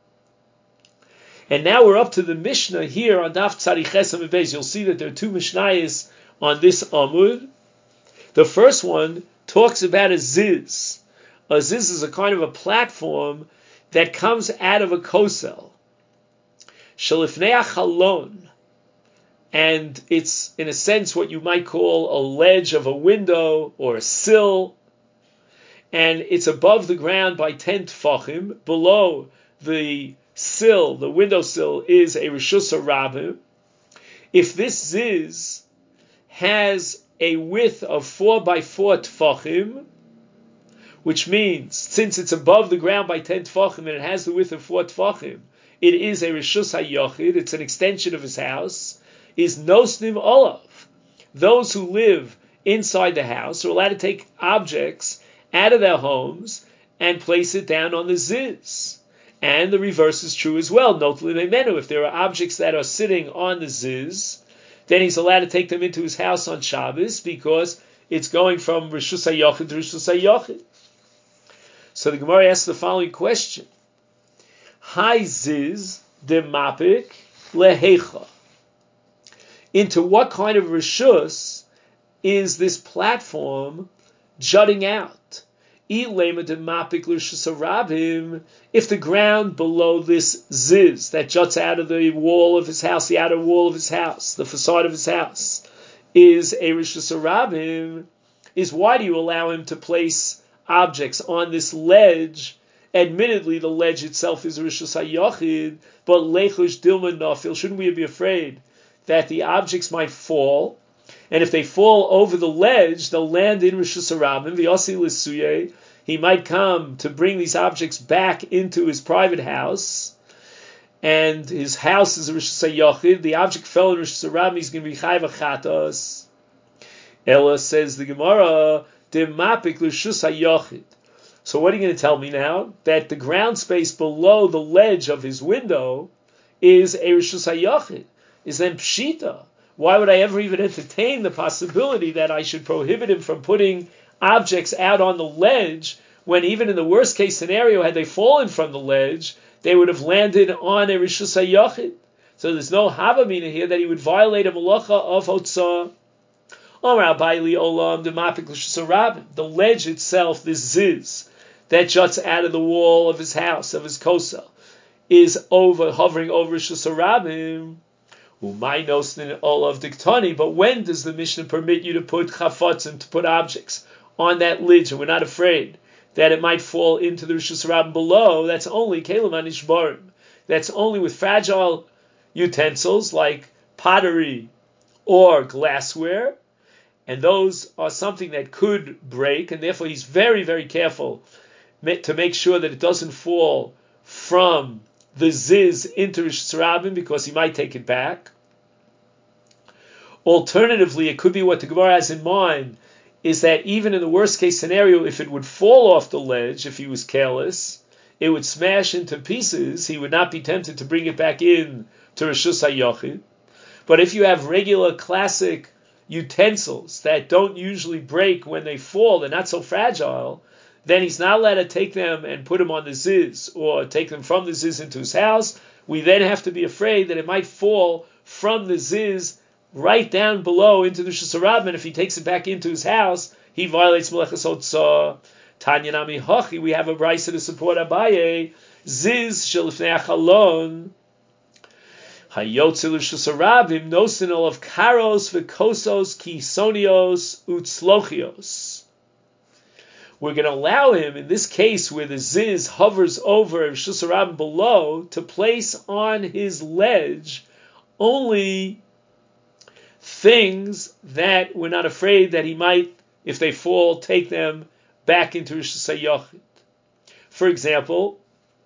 And now we're up to the Mishnah here on Daf Tzadi Chesam Beis. You'll see that there are two Mishnayos on this Amud. The first one talks about a ziz. A ziz is a kind of a platform that comes out of a kosel. Shalifnei chalon. And it's, in a sense, what you might call a ledge of a window or a sill. And it's above the ground by ten tfachim. Below the sill, the windowsill, is a Rishus HaRabim. If this ziz has a width of four by four tfachim, which means since it's above the ground by ten tfachim and it has the width of four tfachim, it is a Rishus HaYachid, it's an extension of his house, is nosnim olav. Those who live inside the house are allowed to take objects out of their homes and place it down on the ziz. And the reverse is true as well. If there are objects that are sitting on the ziz, then he's allowed to take them into his house on Shabbos, because it's going from Rishus HaYochid to Rishus HaYochid. So the Gemara asks the following question. Hai ziz de mapik lehecha. Into what kind of Rishus is this platform jutting out? If the ground below this ziz that juts out of the wall of his house, the outer wall of his house, the facade of his house, is a Rishus Harabim, is why do you allow him to place objects on this ledge? Admittedly, the ledge itself is Rishus HaYochid, but lechush dilma nafil, shouldn't we be afraid that the objects might fall? And if they fall over the ledge, they'll land in Rishus Harabim, v'yasi l'suyeh. He might come to bring these objects back into his private house, and his house is a Rishus HaYochid. The object fell in Rishus Harabim, he's going to be chayv achatos. Ella, says the Gemara, demapik Rishus HaYochid. So what are you going to tell me now? That the ground space below the ledge of his window is a Rishus HaYochid. Is then pshita. Why would I ever even entertain the possibility that I should prohibit him from putting objects out on the ledge, when even in the worst case scenario, had they fallen from the ledge, they would have landed on a Rishus HaYochid. So there's no havamina here that he would violate a malacha of hotzah. The ledge itself, this ziz, that juts out of the wall of his house, of his kosa, is over hovering over Rishus Harabim. But when does the Mishnah permit you to put chafatzim, to put objects on that ledge, and we're not afraid that it might fall into the Rishus Harabim below? That's only kelim anishbarim. That's only with fragile utensils like pottery or glassware, and those are something that could break, and therefore he's very, very careful to make sure that it doesn't fall from the ziz into Rishus Harabim, because he might take it back. Alternatively, it could be what the Gemara has in mind, is that even in the worst case scenario, if it would fall off the ledge, if he was careless, it would smash into pieces. He would not be tempted to bring it back in to Rishus HaYochid. But if you have regular classic utensils that don't usually break when they fall, they're not so fragile, then he's not allowed to take them and put them on the ziz, or take them from the ziz into his house. We then have to be afraid that it might fall from the ziz right down below into the Rishus Harabim, and if he takes it back into his house, he violates Melechas Hotzah. Tanya Nami Hachi, we have a brayso to support Abaye. Ziz shelifnei achalon hayotze Rishus Harabim nosin ol of karos v'kosos kisonios utzlochios. We're going to allow him, in this case where the ziz hovers over Rishus Harabim below, to place on his ledge only things that we're not afraid that he might, if they fall, take them back into Rishus HaYochid. For example,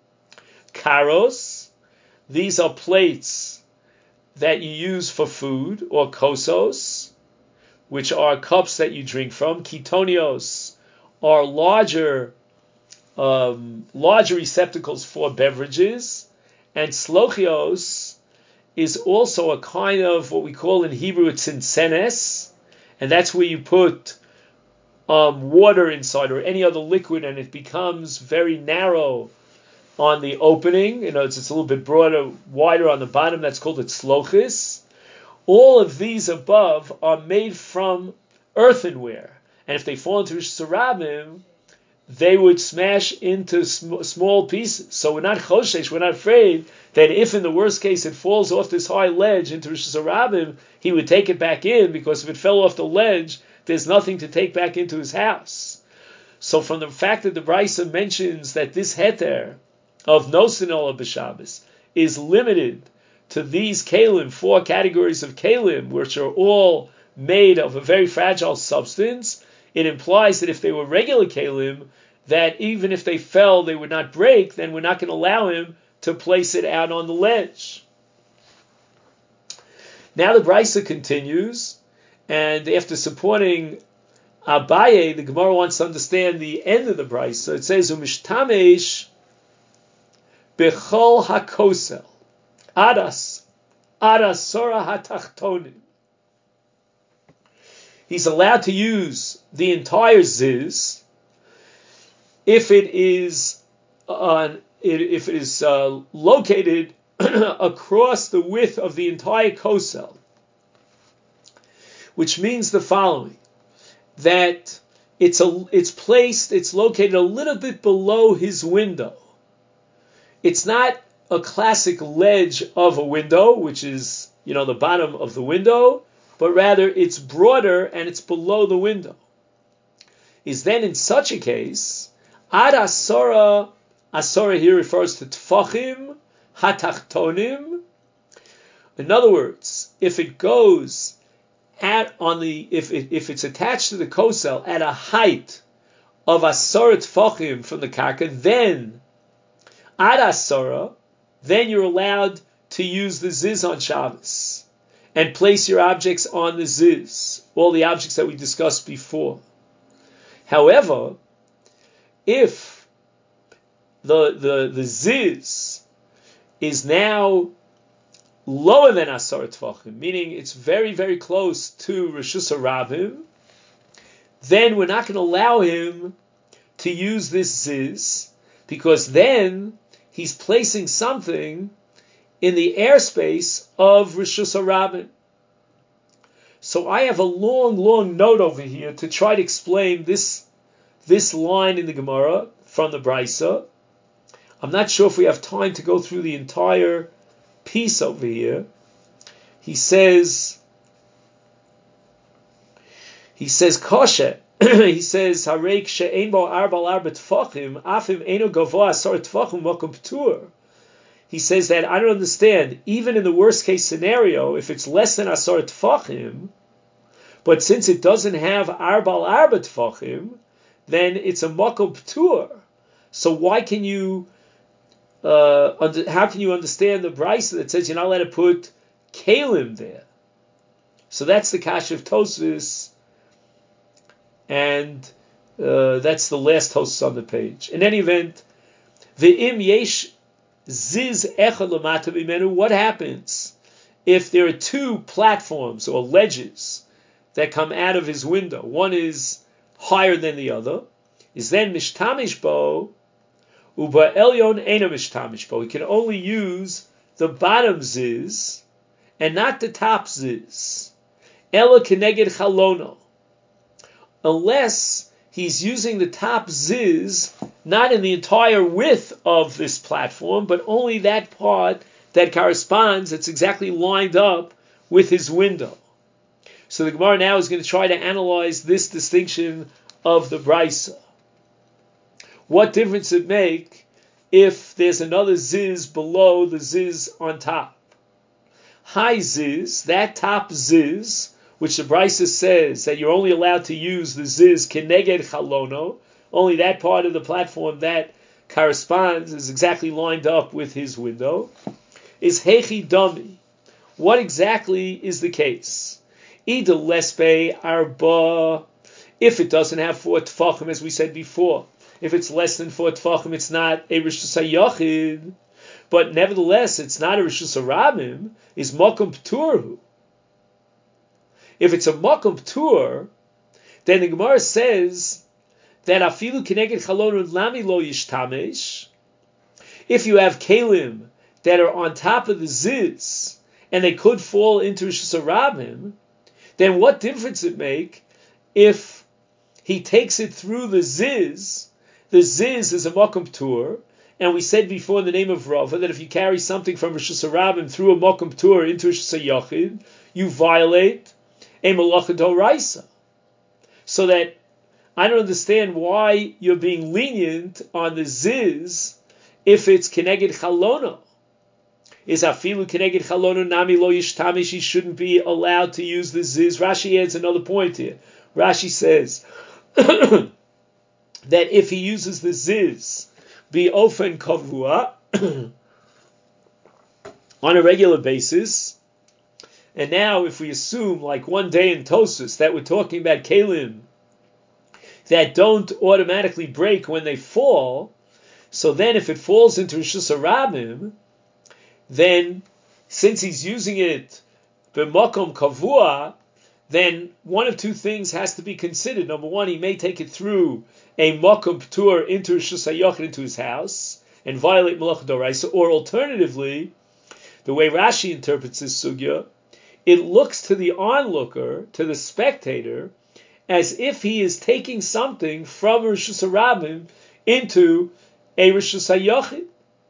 karos, these are plates that you use for food, or kosos, which are cups that you drink from. Kitonios are larger, um, larger receptacles for beverages, and slochios is also a kind of what we call in Hebrew it's tzinsenes, and that's where you put um, water inside or any other liquid, and it becomes very narrow on the opening. You know, it's, it's a little bit broader, wider on the bottom. That's called a tzlochis. All of these above are made from earthenware. And if they fall into Rishus Harabim, they would smash into sm- small pieces. So we're not choshesh, we're not afraid that if in the worst case it falls off this high ledge into Rishus Harabim, he would take it back in, because if it fell off the ledge, there's nothing to take back into his house. So from the fact that the brayso mentions that this heter of nosin ola b'Shabbos is limited to these kalim, four categories of kalim, which are all made of a very fragile substance, it implies that if they were regular kalim, that even if they fell, they would not break, then we're not going to allow him to place it out on the ledge. Now the brayso continues, and after supporting Abaye, the Gemara wants to understand the end of the brayso. It says, "Umishtamesh bechol hakosel adas adasora hatachtonim." he's allowed to use the entire ziz if it is on if it is uh, located across the width of the entire kosel, which means the following: that it's a it's placed, it's located a little bit below his window. It's not a classic ledge of a window, which is, you know, the bottom of the window, but rather it's broader and it's below the window. Is then in such a case, ad asora, asora here refers to tfachim hatachtonim. In other words, if it goes at on the if it, if it's attached to the kosel at a height of asora tfachim from the karka, then ad asora, then you're allowed to use the ziz on Shabbos and place your objects on the ziz, all the objects that we discussed before. However, if the the the ziz is now lower than asar tefachim, meaning it's very very close to Reshus HaRabim, then we're not going to allow him to use this ziz, because then he's placing something in the airspace of Reshus HaRabim. So I have a long, long note over here to try to explain this, this line in the Gemara from the Brisa. I'm not sure if we have time to go through the entire piece over here. He says, he says, Koshe, he says, Hareik she'ein bo arbal arba tfachim, afim eino gavoa asar tfachim mokum p'tur. He says that I don't understand, even in the worst case scenario, if it's less than asar tfachim, but since it doesn't have arbal arba tfachim, then it's a mokum p'tur. So why can you, uh, under, how can you understand the brisa that says you're not allowed to put kalim there? So that's the kash of Tosfos, and uh, that's the last Tosfos on the page. In any event, ve'im yesh ziz echad lamata b'menu, what happens if there are two platforms or ledges that come out of his window? One is higher than the other. Is then mishtamish bo, uba elyon ena mishtamish bo. He can only use the bottom ziz and not the top ziz. Ela keneged chalono, unless he's using the top ziz not in the entire width of this platform, but only that part that corresponds, that's exactly lined up with his window. So the Gemara now is going to try to analyze this distinction of the Brisa. What difference it make if there's another ziz below the ziz on top? High ziz, that top ziz, which the Brisa says that you're only allowed to use the ziz keneged chalono, only that part of the platform that corresponds, is exactly lined up with his window, is hechi dami. What exactly is the case? Ida lespe arba, if it doesn't have four tfachim, as we said before. If it's less than four tfachim, it's not a Reshus HaYachid, but nevertheless, it's not a Reshus HaRabim, is Mokum P'turhu. If it's a Mokum P'tur, then the Gemara says that afilu keneged chalonu lami lo yishtamesh, if you have kalim that are on top of the ziz, and they could fall into Reshus HaRabim, then what difference it make if he takes it through the ziz? The ziz is a mokum p'tur, and we said before in the name of Rava that if you carry something from Reshus HaRabim through a mokum p'tur into Reshus HaYachid, you violate a malacha d'oraisa. So that I don't understand why you're being lenient on the ziz if it's keneged chalono. Is afilu keneged chalono nami lo yishtamish, he shouldn't be allowed to use the ziz. Rashi adds another point here. Rashi says that if he uses the ziz be ofen kavua on a regular basis, and now if we assume like one day in Tosfos that we're talking about kalim that don't automatically break when they fall, so then if it falls into Reshus HaRabim, then since he's using it b'makom kavua, then one of two things has to be considered. Number one, he may take it through a Mokum P'tur into Rishus HaYochid, into his house, and violate Malacha D'Oraisa, or alternatively, the way Rashi interprets this sugya, it looks to the onlooker, to the spectator, as if he is taking something from Rishus HaRabim into a Rishus HaYochid.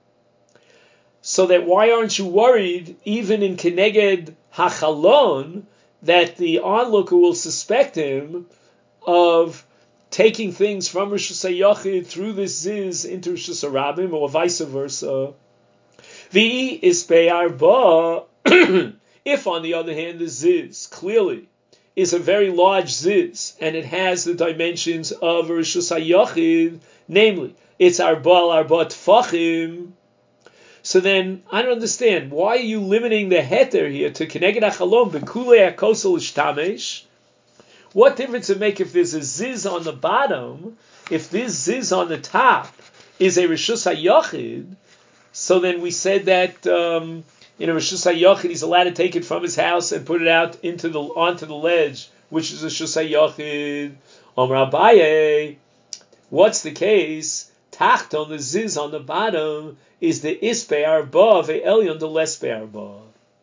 So that why aren't you worried, even in Keneged HaChalon, that the onlooker will suspect him of taking things from Rishus HaYochid through this Ziz into Rishus HaRabim, or vice versa. V'i Ispei Arba, if on the other hand the Ziz clearly is a very large Ziz, and it has the dimensions of Rishus HaYochid, namely, it's Arba Arba Tfachim, so then, I don't understand, why are you limiting the heter here to Keneged HaChalon, B'kulei HaKosel Ishtamesh? What difference does it make if there's a ziz on the bottom, if this ziz on the top is a Rishus HaYochid, so then we said that um, in a Rishus HaYochid he's allowed to take it from his house and put it out into the onto the ledge, which is a Rishus HaYochid. Amar Abaye, what's the case? Tacht on the ziz on the bottom is the Ispei Arba ve'elyon the Lespei Arba.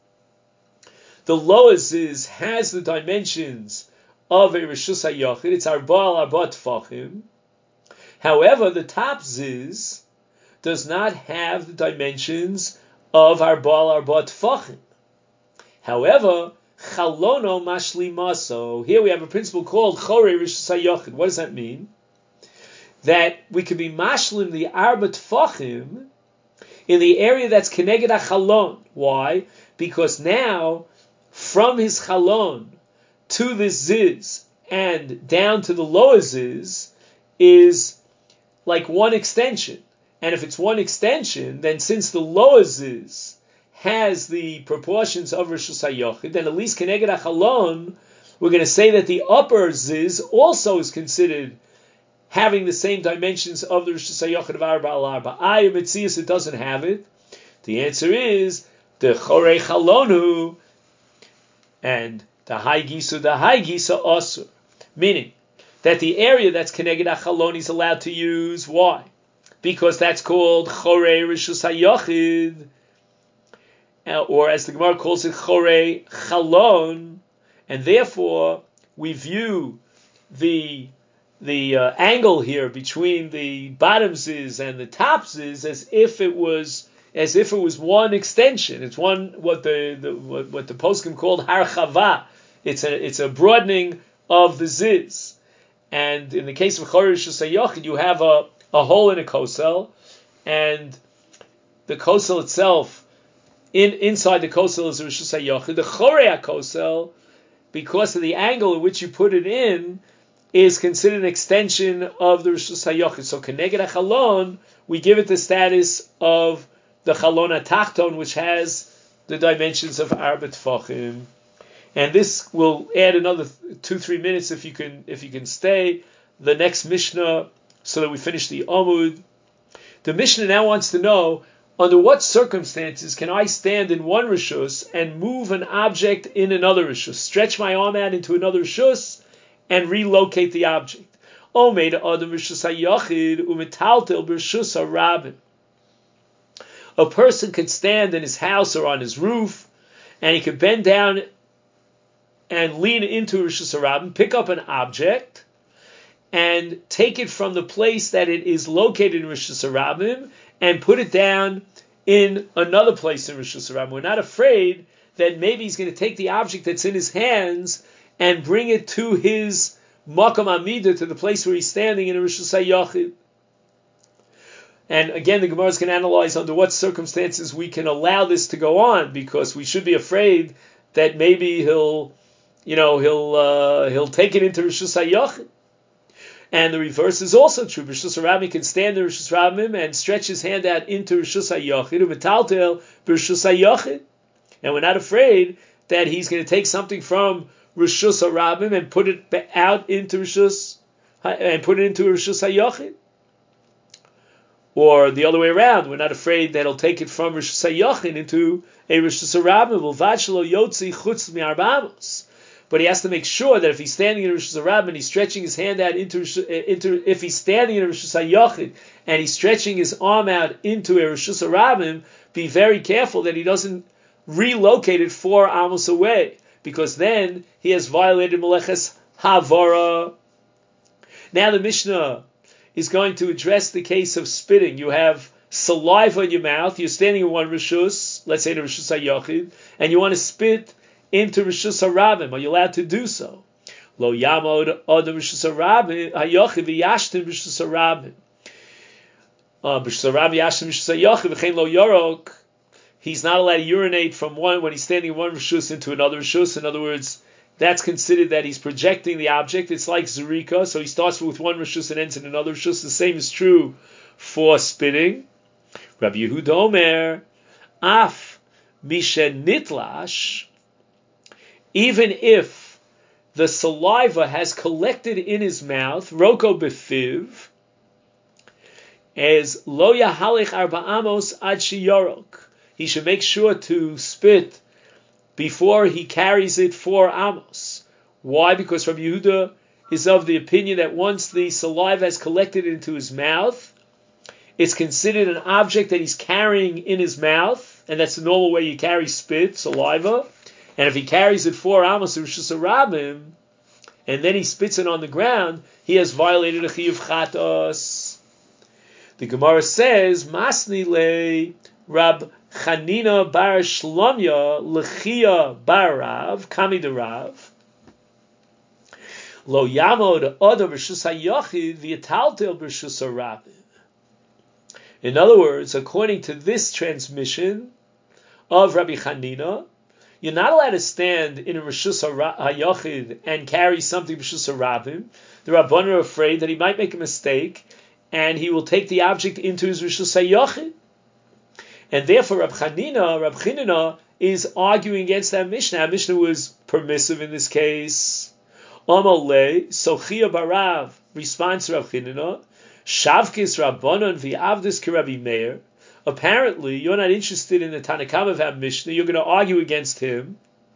The lower ziz has the dimensions of a Rishus HaYochid. It's Arba al Arba Tfachim. However, the top ziz does not have the dimensions of Arba al Arba Tfachim. However, Chalono Mashlimaso. Here we have a principle called Chorei Rishus HaYochid. What does that mean? That we could be mashlim the Arba Tfachim in the area that's Keneged HaChalon. Why? Because now, from his Chalon to this Ziz and down to the lower Ziz is like one extension. And if it's one extension, then since the lower Ziz has the proportions of Rishus HaYochid, then at least Keneged HaChalon, we're going to say that the upper Ziz also is considered having the same dimensions of the Rishus HaYochid of Arba al Arba. I, Metzias, it doesn't have it. The answer is the Chorei Chalonu and the High Gisa, the High Gisa Asur. Meaning that the area that's Keneged HaChalon is allowed to use. Why? Because that's called Chorei Rishus HaYochid, or as the Gemara calls it, Chorei Chalon, and therefore we view the the uh, angle here between the bottom ziz and the top ziz as if it was as if it was one extension. It's one what the, the what, what the poskim called harchava. It's a it's a broadening of the ziz. And in the case of Chorei Rishus HaYochid, you have a, a hole in a kosel, and the kosel itself, in inside the kosel is Rishus HaYochid. The Chorei HaKosel, because of the angle in which you put it in, is considered an extension of the Rishus HaYochid. So Keneged HaChalon, we give it the status of the Chalon HaTachton, which has the dimensions of Arba Tfachim. And this will add another two, three minutes if you can if you can stay. The next Mishnah, so that we finish the Amud. The Mishnah now wants to know, under what circumstances can I stand in one Rishus and move an object in another Rishus? Stretch my arm out into another Rishus and relocate the object. Omeid Adam Rishus HaYochid u'metaltel b'Rishus HaRabim. A person could stand in his house or on his roof, and he could bend down and lean into Rishus HaRabim, pick up an object, and take it from the place that it is located in Rishus HaRabim and put it down in another place in Rishus HaRabim. We're not afraid that maybe he's going to take the object that's in his hands and bring it to his Makam Amida, to the place where he's standing in a Rishus HaYochid. And again, the Gemara is going to analyze under what circumstances we can allow this to go on, because we should be afraid that maybe he'll, you know, he'll uh, he'll take it into Rishus HaYochid. And the reverse is also true. Rishus HaRabim can stand in Rishus HaRabim and stretch his hand out into Rishus HaYochid, u'metaltel b'Rishus HaYochid. And we're not afraid that he's going to take something from Rishus HaRabim and put it out into Rishus and put it into Rishus HaYochid. Or the other way around, we're not afraid that he'll take it from Rishus HaYochid into a Rishus HaRabim. but he has to make sure that if he's standing in Rosh Hashanah and he's stretching his hand out into, into if he's standing in Rosh Hashanah and he's stretching his arm out into a Rosh Hashanah, be very careful that he doesn't relocate it four amos away, because then he has violated Meleches Havara. Now the Mishnah is going to address the case of spitting. You have saliva in your mouth, you're standing in one Rishus, let's say the Rishus HaYachid, and you want to spit into Rishus HaRabim. Are you allowed to do so? Lo yamod adam Rishus HaRabim, HaYachid v'yashtim Rishus HaRabim. Rishus HaRabim yashtim Rishus HaYachid v'chein lo yorok. He's not allowed to urinate from one, when he's standing in one Rishus into another Rishus. In other words, that's considered that he's projecting the object. It's like Zerika, so he starts with one Rishus and ends in another Rishus. The same is true for spitting. Rabbi Yehuda Omer, Af Mishen Nitlash, even if the saliva has collected in his mouth, Roko Befiv, as Lo Yahalich Arba Amos Ad Shiyorok, he should make sure to spit before he carries it four amos. Why? Because Rabbi Yehuda is of the opinion that once the saliva has collected into his mouth, it's considered an object that he's carrying in his mouth, and that's the normal way you carry spit, saliva. And if he carries it four amos of Rishus HaRabim, and then he spits it on the ground, he has violated a chiyuv chatos. The Gemara says, Masni le Rab Chanina bar Shlomya lechia bar Rav kami de Rav lo yamod adam Rishus HaYachid v'yataltel b'Rishus HaRabim. In other words, according to this transmission of Rabbi Chanina, you're not allowed to stand in a Rishus HaYachid and carry something Rishus HaRabim. The Rabbanan are afraid that he might make a mistake and he will take the object into his Rishus HaYachid. And therefore, Rabbi Chanina, Rabbi Chanina is arguing against that Mishnah. Our Mishnah was permissive in this case. Amalei, Sochia Barav, responds to Rabbi Chanina, Shavkis Rabbanon v'Avdis K'Rabbi Meir. Apparently, you're not interested in the Tanakam of our Mishnah. You're going to argue against him,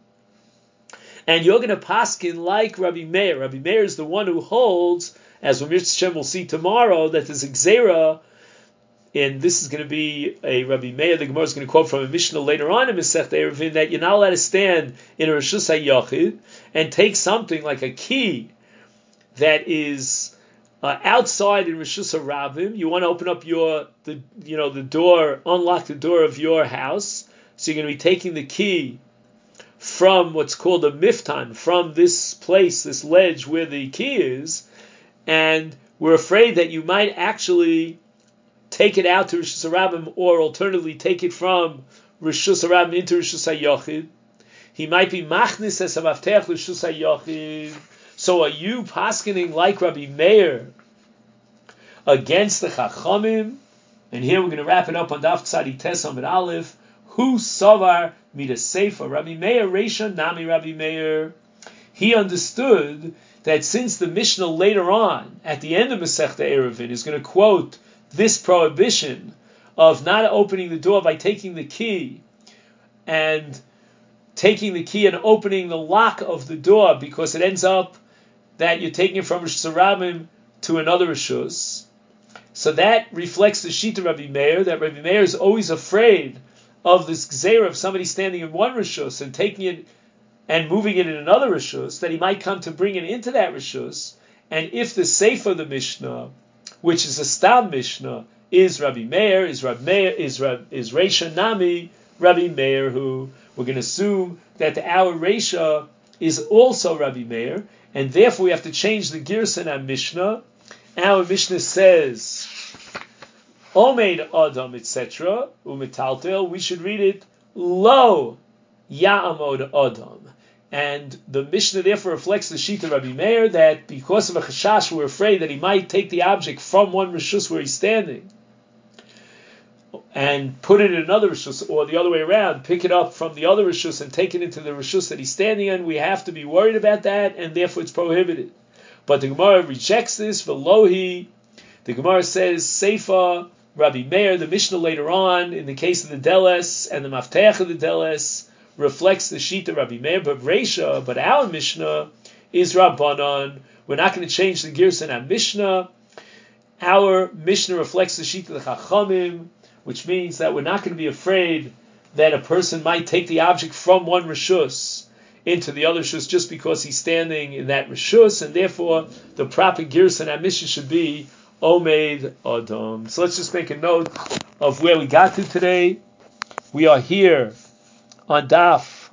and you're going to paskin like Rabbi Meir. Rabbi Meir is the one who holds, as Ramesh Shem will see tomorrow, that there's a gzera, and this is going to be a Rabbi Meir. The Gemara is going to quote from a Mishnah later on in Masechet Eruvin that you're not allowed to stand in a Rishus HaYachid and take something like a key that is Uh, outside in Rishus HaRabim. You want to open up your, the you know, the door, unlock the door of your house. So you're going to be taking the key from what's called a miftan, from this place, this ledge where the key is, and we're afraid that you might actually take it out to Rishus HaRabim, or alternatively take it from Rishus HaRabim into Rishus HaYachid. He might be machnis as a maftech Rishus HaYachid. So are you paskening like Rabbi Meir against the Chachamim? And here we're going to wrap it up on Daf Tzadi Tes Amid Aleph. Hu Savar Mida Sefer Rabbi Meir Reisha Nami Rabbi Meir. He understood that since the Mishnah later on, at the end of Masechta Eruvin, is going to quote this prohibition of not opening the door by taking the key and taking the key and opening the lock of the door, because it ends up that you're taking it from Rishus HaRabim to another Rishus. So that reflects the Shita Rabbi Meir, that Rabbi Meir is always afraid of this gzeira of somebody standing in one Rishus and taking it and moving it in another Rishus, that he might come to bring it into that Rishus. And if the Sefer of the Mishnah, which is a Stam Mishnah, is Rabbi Meir, is Rabbi Meir, is Rabbi, is Reisha Nami Rabbi Meir, who we're going to assume that our Reisha is also Rabbi Meir, and therefore we have to change the Girsa in our Mishnah. Our Mishnah says, Omeid Adam, et cetera, Umetaltel, we should read it, Lo Ya'amod Adam. And the Mishnah therefore reflects the Shita Rabbi Meir, that because of a chashash, we're afraid that he might take the object from one Rishus where he's standing and put it in another Rishus, or the other way around, pick it up from the other Rishus and take it into the Rishus that he's standing in. We have to be worried about that, and therefore it's prohibited. But the Gemara rejects this, Velohi. The Gemara says, Seifa, Rabbi Meir, the Mishnah later on, in the case of the Deles and the Mafteach of the Deles, reflects the Shita Rabbi Meir, but Reisha, but our Mishnah is Rabbanon. We're not going to change the Girsa in our Mishnah. Our Mishnah reflects the Shita of the Chachamim, which means that we're not going to be afraid that a person might take the object from one Rishus into the other Rishus just because he's standing in that Rishus, and therefore the proper Girsa in our Mishnah should be Omeid Adam. So let's just make a note of where we got to today. We are here on Daf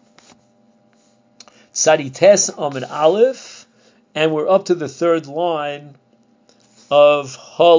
Tzadites Amud Aleph, and we're up to the third line of Hal.